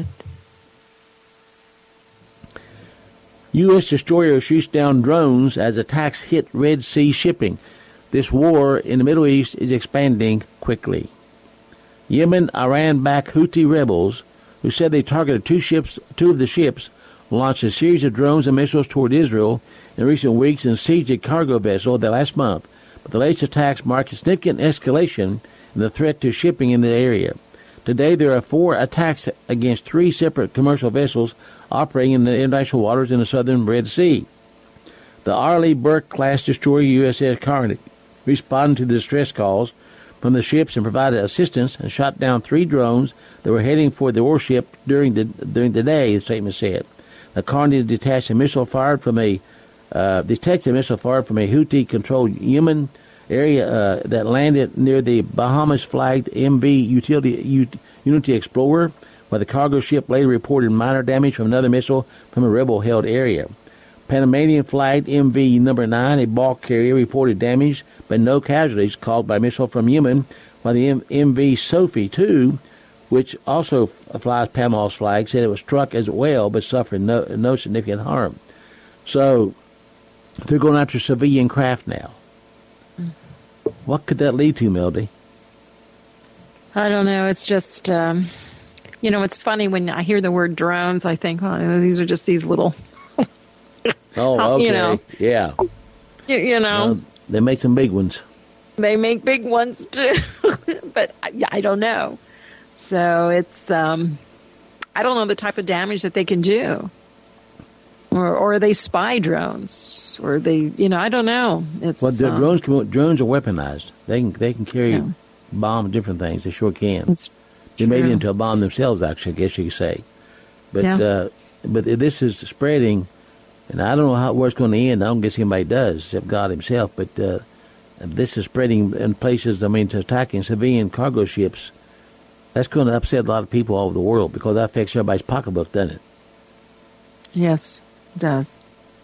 C: U S destroyer shoots down drones as attacks hit Red Sea shipping. This war in the Middle East is expanding quickly. Yemen, Iran-backed Houthi rebels, who said they targeted two ships, two of the ships, launched a series of drones and missiles toward Israel in recent weeks and sieged a cargo vessel the last month. But the latest attacks mark a significant escalation in the threat to shipping in the area. Today, there are four attacks against three separate commercial vessels operating in the international waters in the southern Red Sea. The Arleigh Burke-class destroyer U S S Carnegie responded to the distress calls from the ships and provided assistance and shot down three drones that were heading for the warship during the during the day, the statement said. The Carnegie detached a missile fired from a uh, detected a missile fired from a Houthi-controlled Yemen area uh, that landed near the Bahamas-flagged M V Utility, U, Unity Explorer, while the cargo ship later reported minor damage from another missile from a rebel-held area. Panamanian-flagged M V number nine, a bulk carrier, reported damage but no casualties caused by a missile from Yemen, while the M V Sophie two, which also flies Panama's flag, said it was struck as well but suffered no, no significant harm. So they're going after civilian craft now. What could that lead to, Melody?
B: I don't know. It's just, um, you know, it's funny when I hear the word drones, I think, oh, these are just these little,
C: oh, okay.
B: you know.
C: Yeah.
B: You, you know.
C: Well, they make some big ones.
B: They make big ones too, but I, I don't know. So it's, um, I don't know the type of damage that they can do. Or, or are they spy drones? Or are they, you know, I don't know. It's,
C: well, the
B: um,
C: drones, can, drones are weaponized. They can they can carry
B: Yeah.
C: bomb different things. They sure can.
B: It's
C: They made it
B: true.
C: into a bomb themselves, actually, I guess you could say. But
B: Yeah.
C: uh, but this is spreading, and I don't know how where it's going to end. I don't guess anybody does, except God himself. But uh, this is spreading in places, I mean, to attacking civilian cargo ships. That's going to upset a lot of people all over the world because that affects everybody's pocketbook, doesn't it?
B: Yes, it does.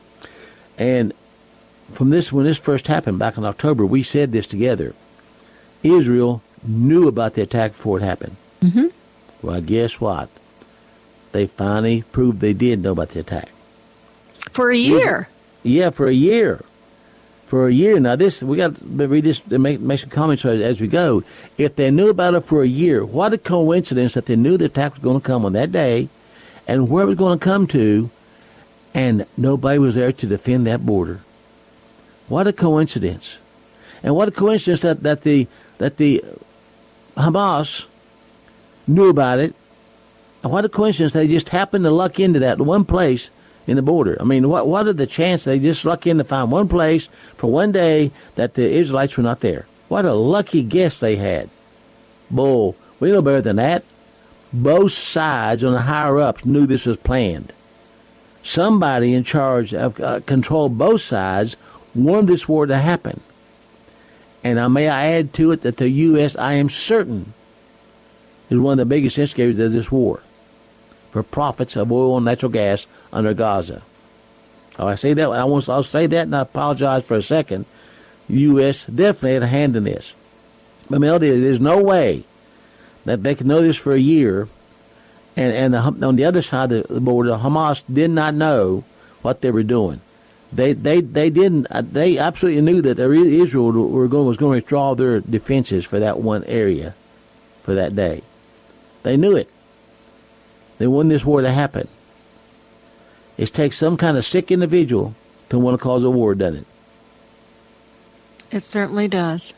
C: And from this, when this first happened back in October, we said this together. Israel knew about the attack before it happened.
B: Mm-hmm.
C: Well, guess what? They finally proved they did know about the attack.
B: For a year.
C: Yeah, for a year. For a year. Now, this, we got to read this and make, make some comments as, as we go. If they knew about it for a year, what a coincidence that they knew the attack was going to come on that day and where it was going to come to, and nobody was there to defend that border. What a coincidence. And what a coincidence that, that the that the Hamas knew about it. And what a coincidence they just happened to luck into that one place in the border. I mean, what what are the chances they just luck in to find one place for one day that the Israelites were not there? What a lucky guess they had. Bull, we know better than that. Both sides on the higher ups knew this was planned. Somebody in charge of uh, control both sides wanted this war to happen. And uh, may I add to it that the U S, I am certain, is one of the biggest instigators of this war for profits of oil and natural gas under Gaza. Oh, I say that. I want. I'll say that, and I apologize for a second. The U S definitely had a hand in this. But Melody, there's no way that they can know this for a year, and and the, on the other side of the border, Hamas did not know what they were doing. They they they didn't. They absolutely knew that Israel were going, was going to withdraw their defenses for that one area, for that day. They knew it. They wanted this war to happen. It takes some kind of sick individual to want to cause a war, doesn't it?
B: It certainly does.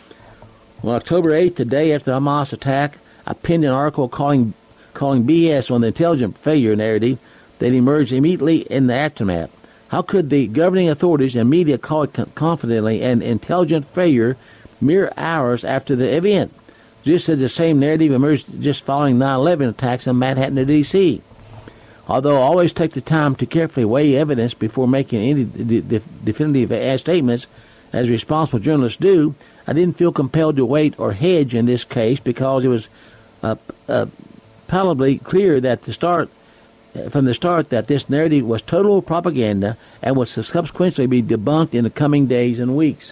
C: On October eighth, the day after the Hamas attack, I penned an article calling calling B S on the intelligent failure narrative that emerged immediately in the aftermath. How could the governing authorities and media call it confidently an intelligent failure mere hours after the event? Just as the same narrative emerged just following nine eleven attacks in Manhattan, D C Although I always take the time to carefully weigh evidence before making any de- de- definitive statements, as responsible journalists do, I didn't feel compelled to wait or hedge in this case because it was uh, uh, palpably clear that the start, from the start that this narrative was total propaganda and would subsequently be debunked in the coming days and weeks.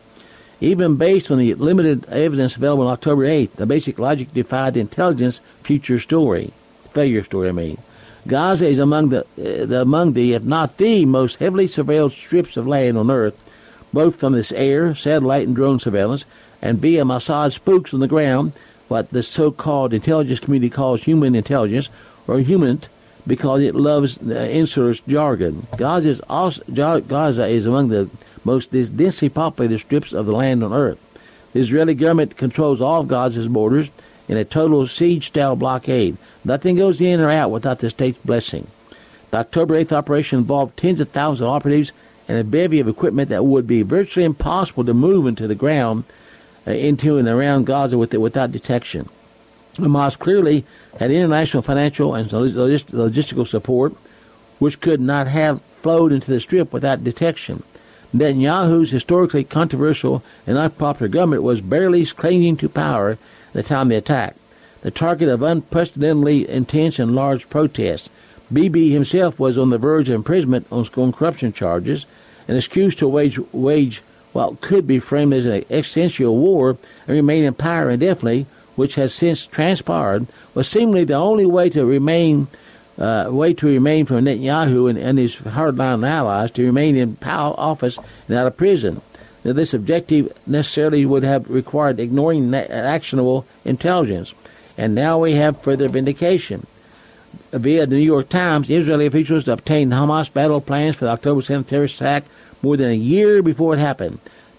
C: Even based on the limited evidence available on October eighth, the basic logic defied the intelligence future story, failure story, I mean. Gaza is among the, uh, the among the, if not the, most heavily surveilled strips of land on Earth, both from this air, satellite, and drone surveillance, and via Mossad spooks on the ground, what the so-called intelligence community calls human intelligence, or human, because it loves uh, insular jargon. Gaza is, also, Gaza is among the most densely populated strips of the land on Earth. The Israeli government controls all of Gaza's borders in a total siege-style blockade. Nothing goes in or out without the state's blessing. The October eighth operation involved tens of thousands of operatives and a bevy of equipment that would be virtually impossible to move into the ground, uh, into and around Gaza with it, without detection. Hamas clearly had international financial and logist- logistical support, which could not have flowed into the strip without detection. Netanyahu's historically controversial and unpopular government was barely clinging to power at the time of the attack, the target of unprecedentedly intense and large protests. Bibi himself was on the verge of imprisonment on corruption charges, and accused to wage, wage what could be framed as an existential war and remain in power indefinitely, which has since transpired, was seemingly the only way to remain uh, way to remain for Netanyahu and, and his hardline allies to remain in power, office and out of prison. Now, this objective necessarily would have required ignoring na- actionable intelligence, and now we have further vindication. Via the New York Times, Israeli officials obtained Hamas battle plans for the October seventh terrorist attack more than a year before it happened.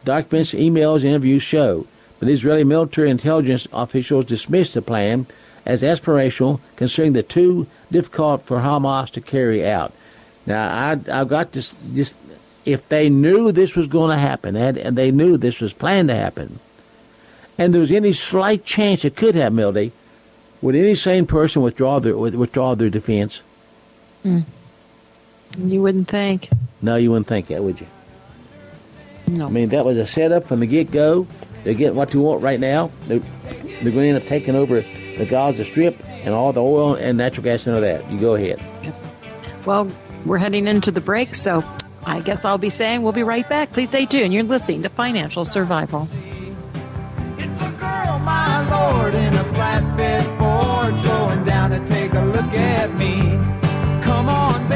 C: Documents, emails, and interviews show. But Israeli military intelligence officials dismissed the plan as aspirational, considering the too difficult for Hamas to carry out. Now, I, I've got this, this, if they knew this was going to happen, and, and they knew this was planned to happen, and there was any slight chance it could happen, Melody, would any sane person withdraw their, withdraw their defense?
B: Mm. You wouldn't think.
C: No, you wouldn't think that, would you?
B: No.
C: I mean, that was a setup from the get-go. They're getting what they want right now. They're, they're going to end up taking over the Gaza Strip and all the oil and natural gas and all that. You go ahead.
B: Yep. Well, we're heading into the break, so I guess I'll be saying we'll be right back. Please stay tuned. You're listening to Financial Survival.
G: It's a girl, my lord, in a flatbed Ford, slowing down to take a look at me. Come on,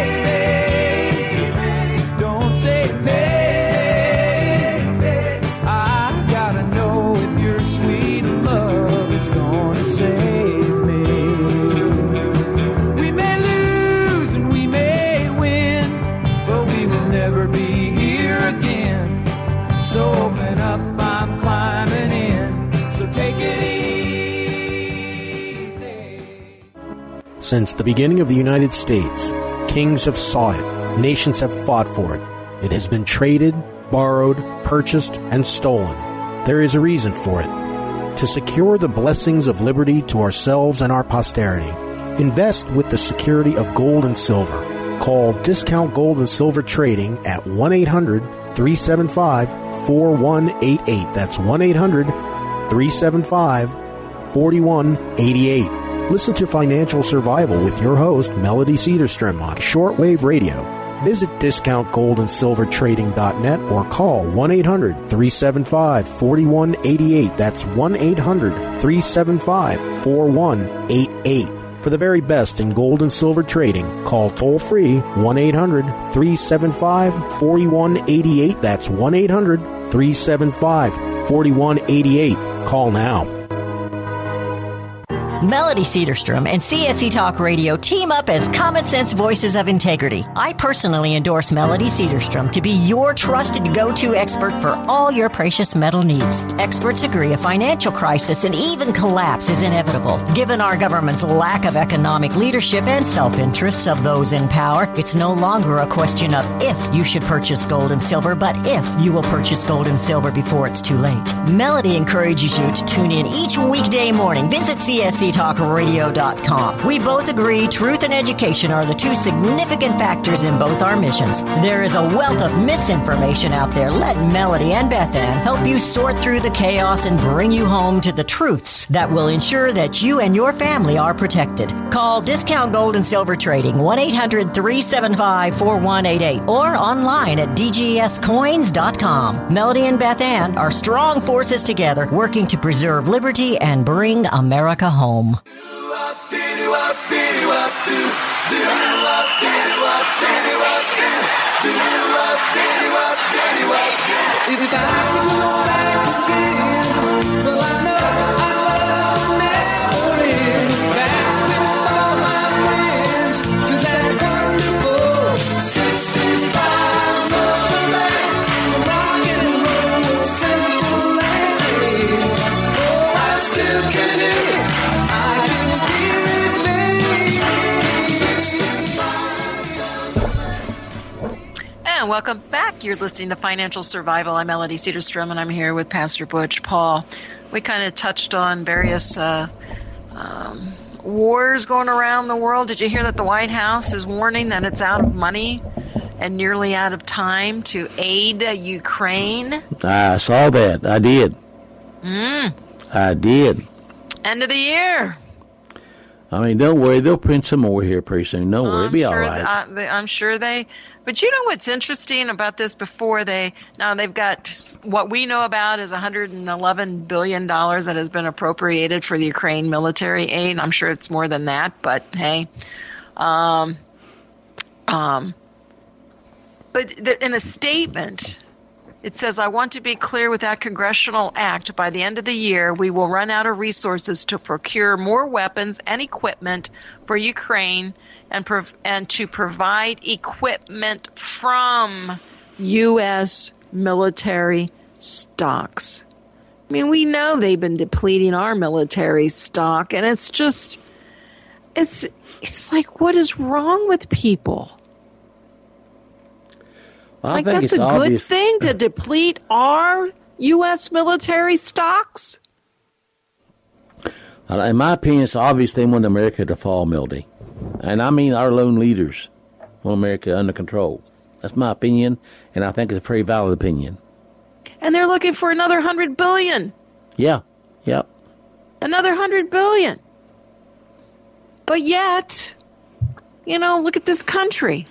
G: baby, don't say baby. I gotta know if your sweet love is gonna save me. We may lose and we may win, but we will never be here again. So open up, I'm climbing in, so take it easy.
D: Since the beginning of the United States, kings have sought it, nations have fought for it. It has been traded, borrowed, purchased, and stolen. There is a reason for it. To secure the blessings of liberty to ourselves and our posterity, invest with the security of gold and silver. Call Discount Gold and Silver Trading at one eight hundred three seven five four one eight eight. That's one eight hundred three seven five four one eight eight. Listen to Financial Survival with your host, Melody Cedarstrom, on shortwave radio. Visit discount gold and silver trading dot net or call one eight hundred three seven five four one eight eight. That's one eight hundred three seven five four one eight eight. For the very best in gold and silver trading, call toll-free one eight hundred three seven five four one eight eight. That's one eight hundred three seven five four one eight eight. Call now.
E: Melody Cedarstrom and C S E Talk Radio team up as common sense voices of integrity. I personally endorse Melody Cedarstrom to be your trusted go-to expert for all your precious metal needs. Experts agree a financial crisis and even collapse is inevitable. Given our government's lack of economic leadership and self-interests of those in power, it's no longer a question of if you should purchase gold and silver, but if you will purchase gold and silver before it's too late. Melody encourages you to tune in each weekday morning. Visit C S E talk radio dot com. We both agree truth and education are the two significant factors in both our missions. There is a wealth of misinformation out there. Let Melody and Beth Ann help you sort through the chaos and bring you home to the truths that will ensure that you and your family are protected. Call Discount Gold and Silver Trading one eight hundred three seven five four one eight eight or online at d g s coins dot com. Melody and Beth Ann are strong forces together working to preserve liberty and bring America home.
G: If I could go back again, well, I know our love would never end. Back with all my friends to that wonderful sixty-five Motorland, rock and roll was simple and free. Oh, I still can hear it. I can feel it, baby.
B: And welcome back. You're listening to Financial Survival. I'm Melody Cedarstrom, and I'm here with Pastor Butch Paul. We kind of touched on various uh, um, wars going around the world. Did you hear that the White House is warning that it's out of money and nearly out of time to aid Ukraine?
C: I saw that. I did.
B: Mm.
C: I did.
B: End of the year.
C: I mean, don't worry. They'll print some more here pretty soon. Don't worry. It'll be
B: sure
C: all right.
B: Th- I, they, I'm sure they... But you know what's interesting about this before they... Now, they've got... What we know about is one hundred eleven billion dollars that has been appropriated for the Ukraine military aid. I'm sure it's more than that, but hey. Um, um, but th- in a statement... It says, I want to be clear with that congressional act. By the end of the year, we will run out of resources to procure more weapons and equipment for Ukraine and prov- and to provide equipment from U S military stocks. I mean, we know they've been depleting our military stock, and it's just, it's, it's like, what is wrong with people?
C: Well,
B: like,
C: I think
B: that's
C: it's
B: a
C: obvious.
B: good thing to deplete our U S military stocks?
C: Uh, In my opinion, it's obvious they want America to fall, Mildy. And I mean our lone leaders want America under control. That's my opinion, and I think it's a very valid opinion.
B: And they're looking for another hundred billion.
C: Yeah, yep.
B: Another hundred billion. But yet, you know, look at this country.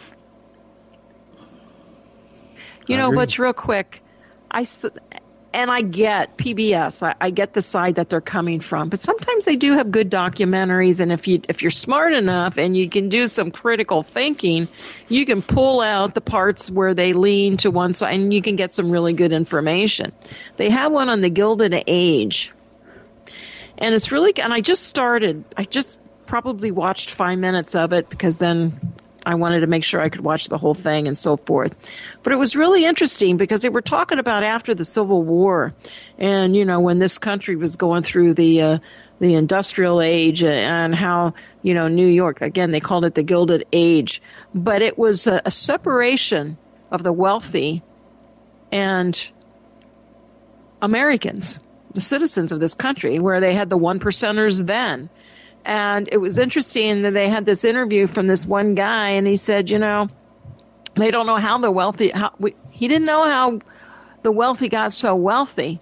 B: You
C: I
B: know,
C: agree.
B: Butch, real quick, I s- and I get P B S. I, I get the side that they're coming from, but sometimes they do have good documentaries. And if you if you're smart enough and you can do some critical thinking, you can pull out the parts where they lean to one side, and you can get some really good information. They have one on the Gilded Age, and it's really. And I just started. I just probably watched five minutes of it because then I wanted to make sure I could watch the whole thing and so forth. But it was really interesting because they were talking about after the Civil War and, you know, when this country was going through the uh, the industrial age and how, you know, New York, again, they called it the Gilded Age. But it was a, a separation of the wealthy and Americans, the citizens of this country, where they had the one percenters then. And it was interesting that they had this interview from this one guy, and he said, you know, they don't know how the wealthy, how, we, he didn't know how the wealthy got so wealthy.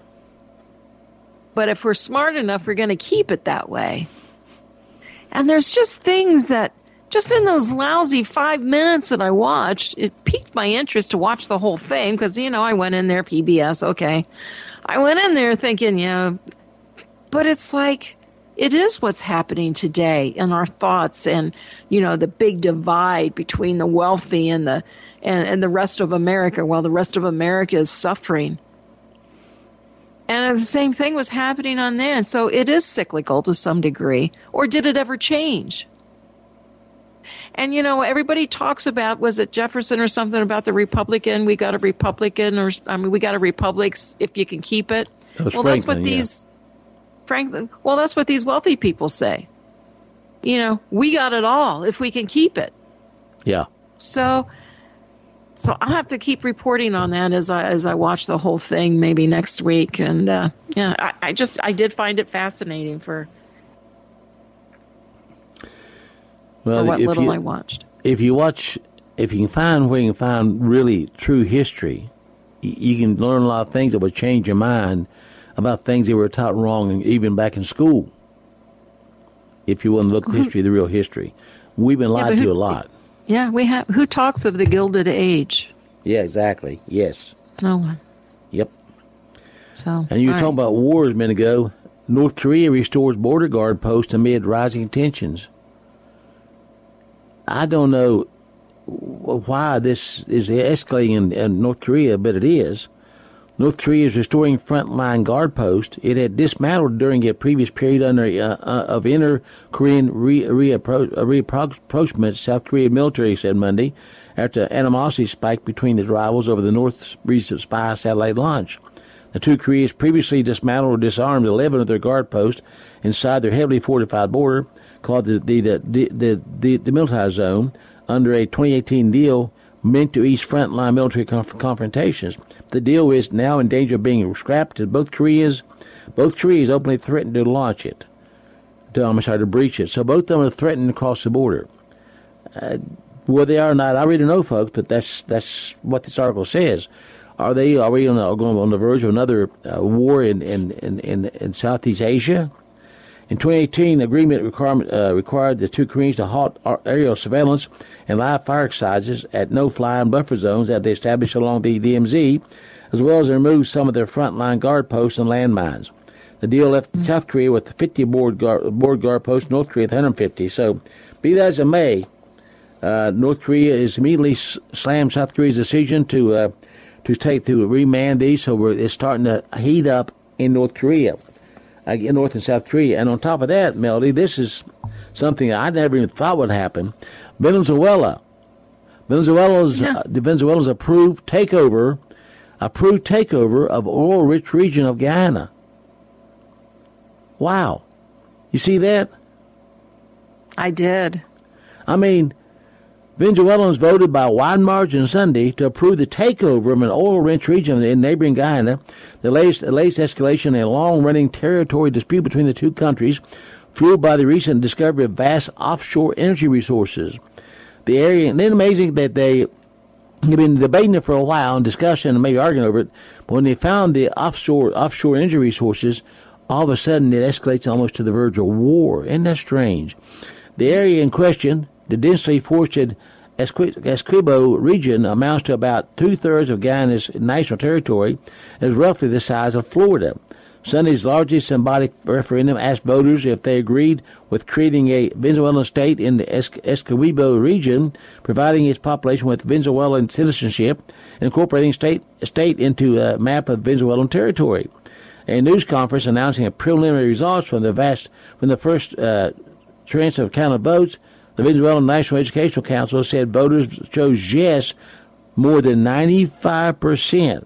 B: But if we're smart enough, we're going to keep it that way. And there's just things that, just in those lousy five minutes that I watched, it piqued my interest to watch the whole thing because, you know, I went in there, P B S, okay. I went in there thinking, yeah, but it's like, it is what's happening today in our thoughts and, you know, the big divide between the wealthy and the and, and the rest of America while the rest of America is suffering. And the same thing was happening on there. So it is cyclical to some degree. Or did it ever change? And, you know, everybody talks about, was it Jefferson or something about the Republican? We got a Republican, or, I mean, we got a Republic if you can keep it.
C: That was
B: Well, that's
C: Franklin,
B: what
C: yeah.
B: these... Franklin, well, that's what these wealthy people say. You know, we got it all if we can keep it.
C: Yeah.
B: So, so I'll have to keep reporting on that as I as I watch the whole thing, maybe next week. And uh, yeah, I, I just I did find it fascinating for,
C: Well,
B: for what
C: if
B: little
C: you,
B: I watched.
C: If you watch, if you can find where you can find really true history, y- you can learn a lot of things that would change your mind about things they were taught wrong, even back in school. If you want to look at history, the real history, we've been lied
B: but
C: to
B: who-
C: a lot.
B: Yeah, we have. Who talks of the Gilded Age?
C: Yeah, exactly. Yes.
B: No one.
C: Yep.
B: So.
C: And you were
B: all
C: talking
B: right.
C: about wars a minute ago. North Korea restores border guard post amid rising tensions. I don't know why this is escalating in, in North Korea, but it is. North Korea is restoring frontline guard post it had dismantled during a previous period under uh, uh, of inter-Korean re- reappro- uh, reapproachment. South Korean military said Monday after animosity spiked between the rivals over the North's recent spy satellite launch. The two Koreas previously dismantled or disarmed eleven of their guard posts inside their heavily fortified border, called the the the the, the, the military zone, under a twenty eighteen deal meant to ease frontline military conf- confrontations. The deal is now in danger of being scrapped, as both Koreas, both Koreas openly threatened to launch it, to, I'm sorry, to breach it. So both of them are threatened to cross the border. Uh, whether they are or not, I really don't know, folks, but that's that's what this article says. Are they? Are we on the, going on the verge of another uh, war in in, in, in in Southeast Asia? In twenty eighteen, the agreement requirement, uh, required the two Koreans to halt aerial surveillance and live fire exercises at no-fly and buffer zones that they established along the D M Z, as well as remove some of their frontline guard posts and landmines. The deal left mm-hmm. South Korea with fifty board guard, board guard posts, North Korea with one hundred fifty. So, be that as it may, uh, North Korea is immediately slammed South Korea's decision to uh, to take to remand these. So we're, it's starting to heat up in North Korea. Uh, in North and South Korea. And on top of that, Melody, this is something I never even thought would happen. Venezuela. Venezuela's,
B: Yeah.
C: uh, the Venezuela's approved takeover approved takeover of oil-rich region of Guyana. Wow. You see that?
B: I did.
C: I mean, Venezuelans voted by a wide margin Sunday to approve the takeover of an oil-rich region in neighboring Guyana, the latest, the latest escalation in a long-running territory dispute between the two countries, fueled by the recent discovery of vast offshore energy resources. The area, and then amazing that they have been debating it for a while and discussing and maybe arguing over it, but when they found the offshore offshore energy resources, all of a sudden it escalates almost to the verge of war. Isn't that strange? The area in question, the densely forested Essequibo region, amounts to about two-thirds of Guyana's national territory, and is roughly the size of Florida. Sunday's largest symbolic referendum asked voters if they agreed with creating a Venezuelan state in the Essequibo region, providing its population with Venezuelan citizenship, and incorporating state state into a map of Venezuelan territory. A news conference announcing a preliminary results from the vast from the first uh, tranche of counted votes, the Venezuelan National Educational Council said voters chose yes more than ninety-five percent.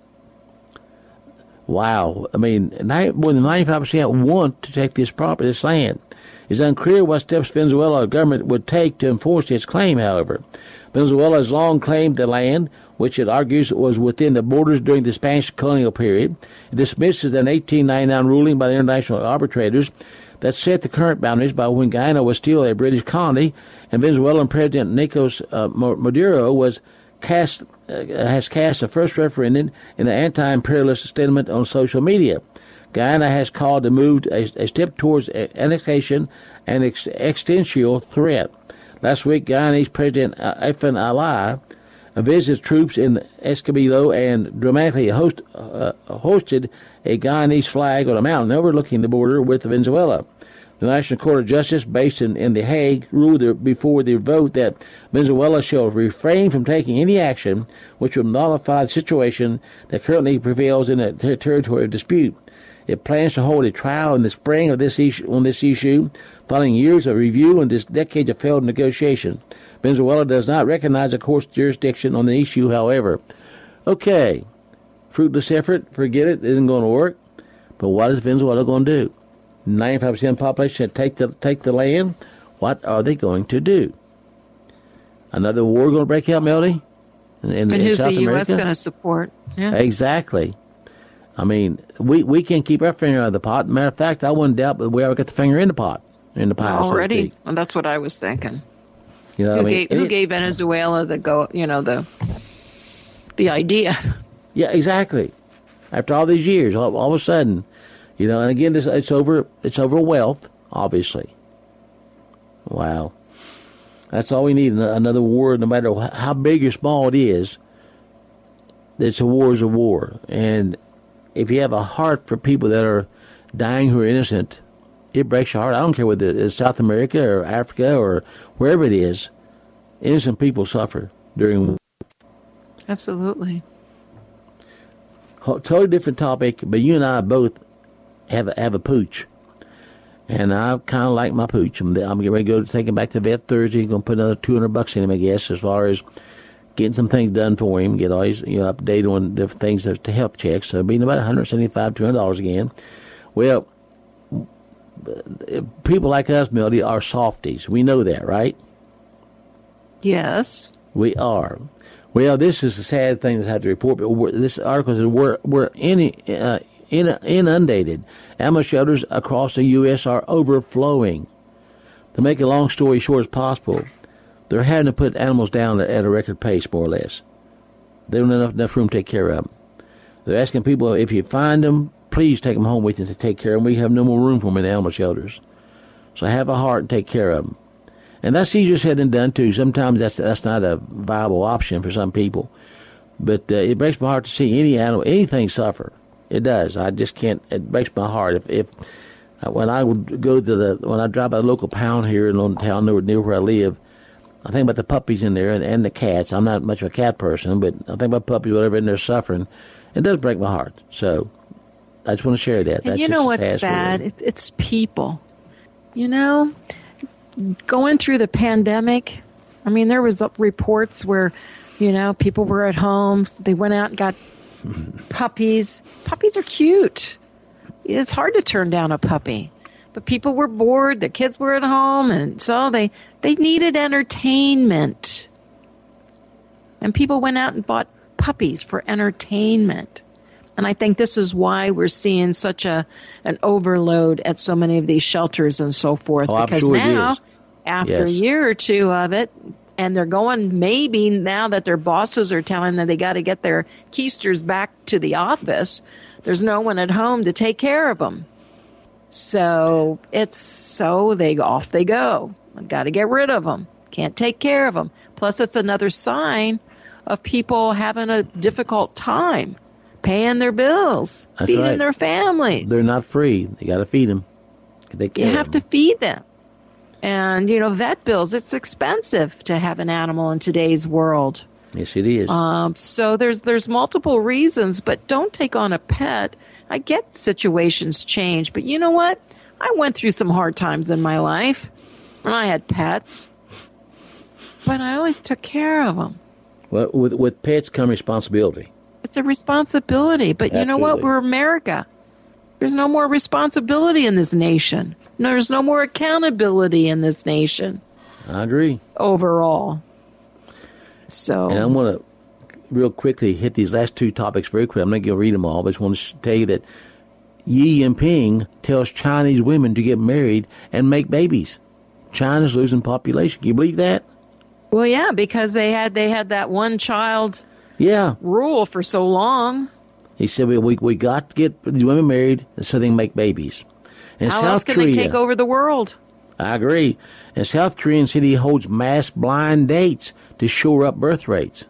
C: Wow. I mean, more than ninety-five percent want to take this property, this land. It's unclear what steps Venezuela government would take to enforce its claim, however. Venezuela has long claimed the land, which it argues was within the borders during the Spanish colonial period. It dismisses an eighteen ninety-nine ruling by the international arbitrators that set the current boundaries by when Guyana was still a British colony, and Venezuelan President Nicolas uh, Maduro was cast uh, has cast the first referendum in the anti-imperialist statement on social media. Guyana has called the move a, a step towards annexation and ex- existential threat. Last week, Guyanese President uh, Efren Ali uh, visited troops in Escobedo and dramatically host, uh, hosted a Guyanese flag on a mountain overlooking the border with Venezuela. The National Court of Justice, based in, in The Hague, ruled there before the vote that Venezuela shall refrain from taking any action which would nullify the situation that currently prevails in the ter- territory of dispute. It plans to hold a trial in the spring of this issue, on this issue, following years of review and this decades of failed negotiation. Venezuela does not recognize the court's jurisdiction on the issue, however. Okay, fruitless effort, forget it, it isn't going to work. But what is Venezuela going to do? ninety-five percent of the population take the, take the land. What are they going to do? Another war going to break out, Melody? In, in,
B: and
C: in
B: who's
C: South
B: the U S
C: America?
B: going to support? Yeah.
C: Exactly. I mean, we, we can't keep our finger out of the pot. Matter of fact, I wouldn't doubt that we ever get the finger in the pot, in the pie.
B: Already?
C: So to speak.
B: Well, that's what I was thinking.
C: You know,
B: Who,
C: I mean,
B: gave, who
C: it-
B: gave Venezuela the go? You know, the the idea.
C: Yeah, exactly. After all these years, all, all of a sudden, you know, and again, it's, it's over. It's over wealth, obviously. Wow, that's all we need. Another war, no matter how big or small it is. It's a war is a war, and if you have a heart for people that are dying who are innocent, it breaks your heart. I don't care whether it's South America or Africa or wherever it is. Innocent people suffer during war.
B: Absolutely.
C: Totally different topic, but you and I both have a, have a pooch, and I kind of like my pooch. I'm, I'm getting ready to go take him back to the vet Thursday. Going to put another two hundred bucks in him, I guess, as far as getting some things done for him, get all his, you know, updated on different things to health checks. So it'll be about one hundred seventy-five, two hundred dollars again. Well, people like us, Melody, are softies. We know that, right?
B: Yes.
C: We are. Well, this is a sad thing to have to report, but we're, this article says we're, we're in, uh, in, inundated. Animal shelters across the U S are overflowing. To make a long story short as possible, they're having to put animals down at a record pace, more or less. They don't have enough, enough room to take care of them. They're asking people, if you find them, please take them home with you to take care of them. We have no more room for them in animal shelters. So have a heart and take care of them. And that's easier said than done, too. Sometimes that's that's not a viable option for some people. But uh, it breaks my heart to see any animal, anything suffer. It does. I just can't. It breaks my heart. If, if uh, when I would go to the, when I drive by the local pound here in the town near, near where I live, I think about the puppies in there and, and the cats. I'm not much of a cat person, but I think about puppies, whatever, in there suffering. It does break my heart. So I just want to share that.
B: And
C: That's
B: you
C: just
B: know
C: a
B: what's sad?
C: story.
B: It's, it's people. You know, going through the pandemic, I mean, there was reports where, you know, people were at home, so they went out and got Puppies. Puppies are cute. It's hard to turn down a puppy. But people were bored, their kids were at home, and so they, they needed entertainment. And people went out and bought puppies for entertainment. And I think this is why we're seeing such a an overload at so many of these shelters and so forth.
C: Oh, I'm
B: because
C: sure it
B: now,
C: is.
B: after
C: Yes.
B: a year or two of it, and they're going maybe now that their bosses are telling them they got to get their keisters back to the office, there's no one at home to take care of them. So it's so they off they go. I've got to get rid of them. Can't take care of them. Plus, it's another sign of people having a difficult time paying their bills,
C: That's
B: feeding
C: right.
B: their families.
C: They're not free. They got to feed them. They
B: You have to feed them. And, you know, vet bills, it's expensive to have an animal in today's world.
C: Yes, it is.
B: Um, so there's there's multiple reasons, but don't take on a pet. I get situations change, but you know what? I went through some hard times in my life, and I had pets, but I always took care of them.
C: Well, with with pets come responsibility.
B: It's a responsibility, but you know what?
C: Absolutely.
B: We're America. There's no more responsibility in this nation. No, there's no more accountability in this nation
C: I agree.
B: overall. So,
C: And I'm going to real quickly hit these last two topics very quick. I'm not going to read them all, but I just want to tell you that Xi Jinping tells Chinese women to get married and make babies. China's losing population. Can you believe that?
B: well, yeah, because they had they had that one child
C: Yeah.
B: rule for so long.
C: He said we we, we got to get these women married so they can make babies. In
B: How
C: South
B: else can
C: Korea,
B: they take over the world?
C: I agree. And South Korean city holds mass blind dates to shore up birth rates.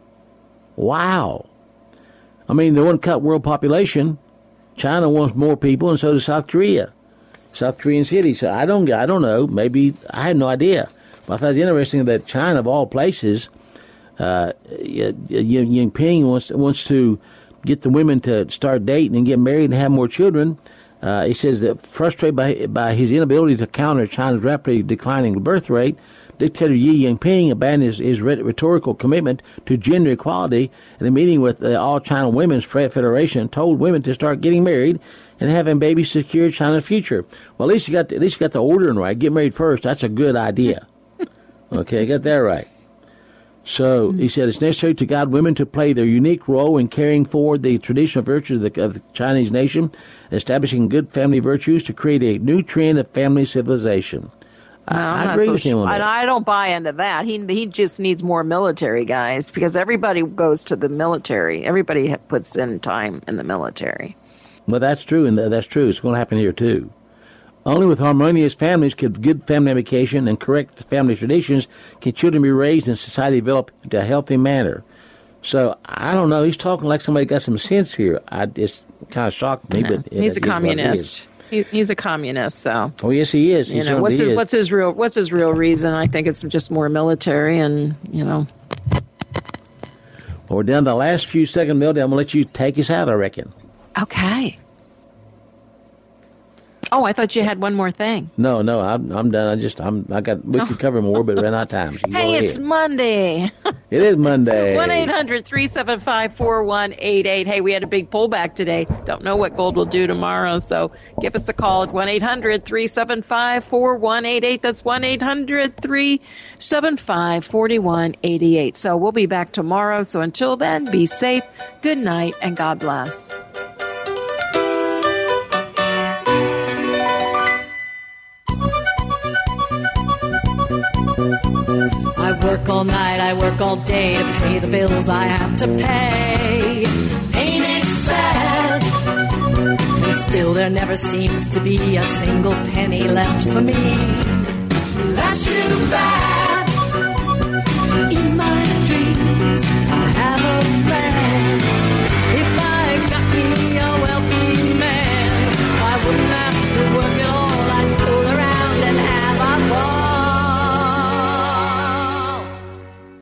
C: Wow. I mean, they want to cut world population. China wants more people, and so does South Korea. South Korean cities. So I don't, I don't know. Maybe I had no idea. But I thought it was interesting that China, of all places, uh, Xi Jinping wants wants to get the women to start dating and get married and have more children. Uh, he says that frustrated by by his inability to counter China's rapidly declining birth rate, dictator Xi Jinping abandoned his, his rhetorical commitment to gender equality in a meeting with the All China Women's Federation, told women to start getting married and having babies to secure China's future. Well, at least you got the, at least you got the ordering right. Get married first. That's a good idea. Okay, got that right. So he said it's necessary to guide women to play their unique role in carrying forward the traditional virtues of the, of the Chinese nation, establishing good family virtues to create a new trend of family civilization. I,
B: No,
C: I
B: I'm not
C: agree
B: so
C: with him on
B: sure.
C: that.
B: I, I don't buy into that. He he just needs more military guys because everybody goes to the military. Everybody ha- puts in time in the military.
C: Well, that's true, and th- that's true. It's going to happen here, too. Only with harmonious families can good family education and correct family traditions can children be raised and society develop into a healthy manner. So, I don't know. He's talking like somebody got some sense here. I It's kind of shocked me, but it-
B: He's a
C: it is what it
B: communist. He, he's a communist, so
C: is. Oh, yes, he is. He
B: you know
C: certainly
B: what's his,
C: is.
B: what's his real what's his real reason? I think it's just more military, and you know.
C: Well, we're down to the last few seconds, Mildy. I'm going to let you take us out, I reckon.
B: Okay. Oh, I thought you had one more thing.
C: No, no, I'm I'm done. I just I'm I got we could cover more, but ran out of time. So you go
B: Hey,
C: ahead.
B: it's Monday.
C: It is Monday.
B: one eight hundred three seven five four one eight eight. Hey, we had a big pullback today. Don't know what gold will do tomorrow, so give us a call at one eight hundred three seven five four one eight eight. That's one eight hundred three seven five four one eight eight. So we'll be back tomorrow. So until then, be safe, good night, and God bless.
H: I work all night, I work all day to pay the bills I have to pay. Ain't it sad? And still there never seems to be a single penny left for me. That's too bad. In my dreams, I have a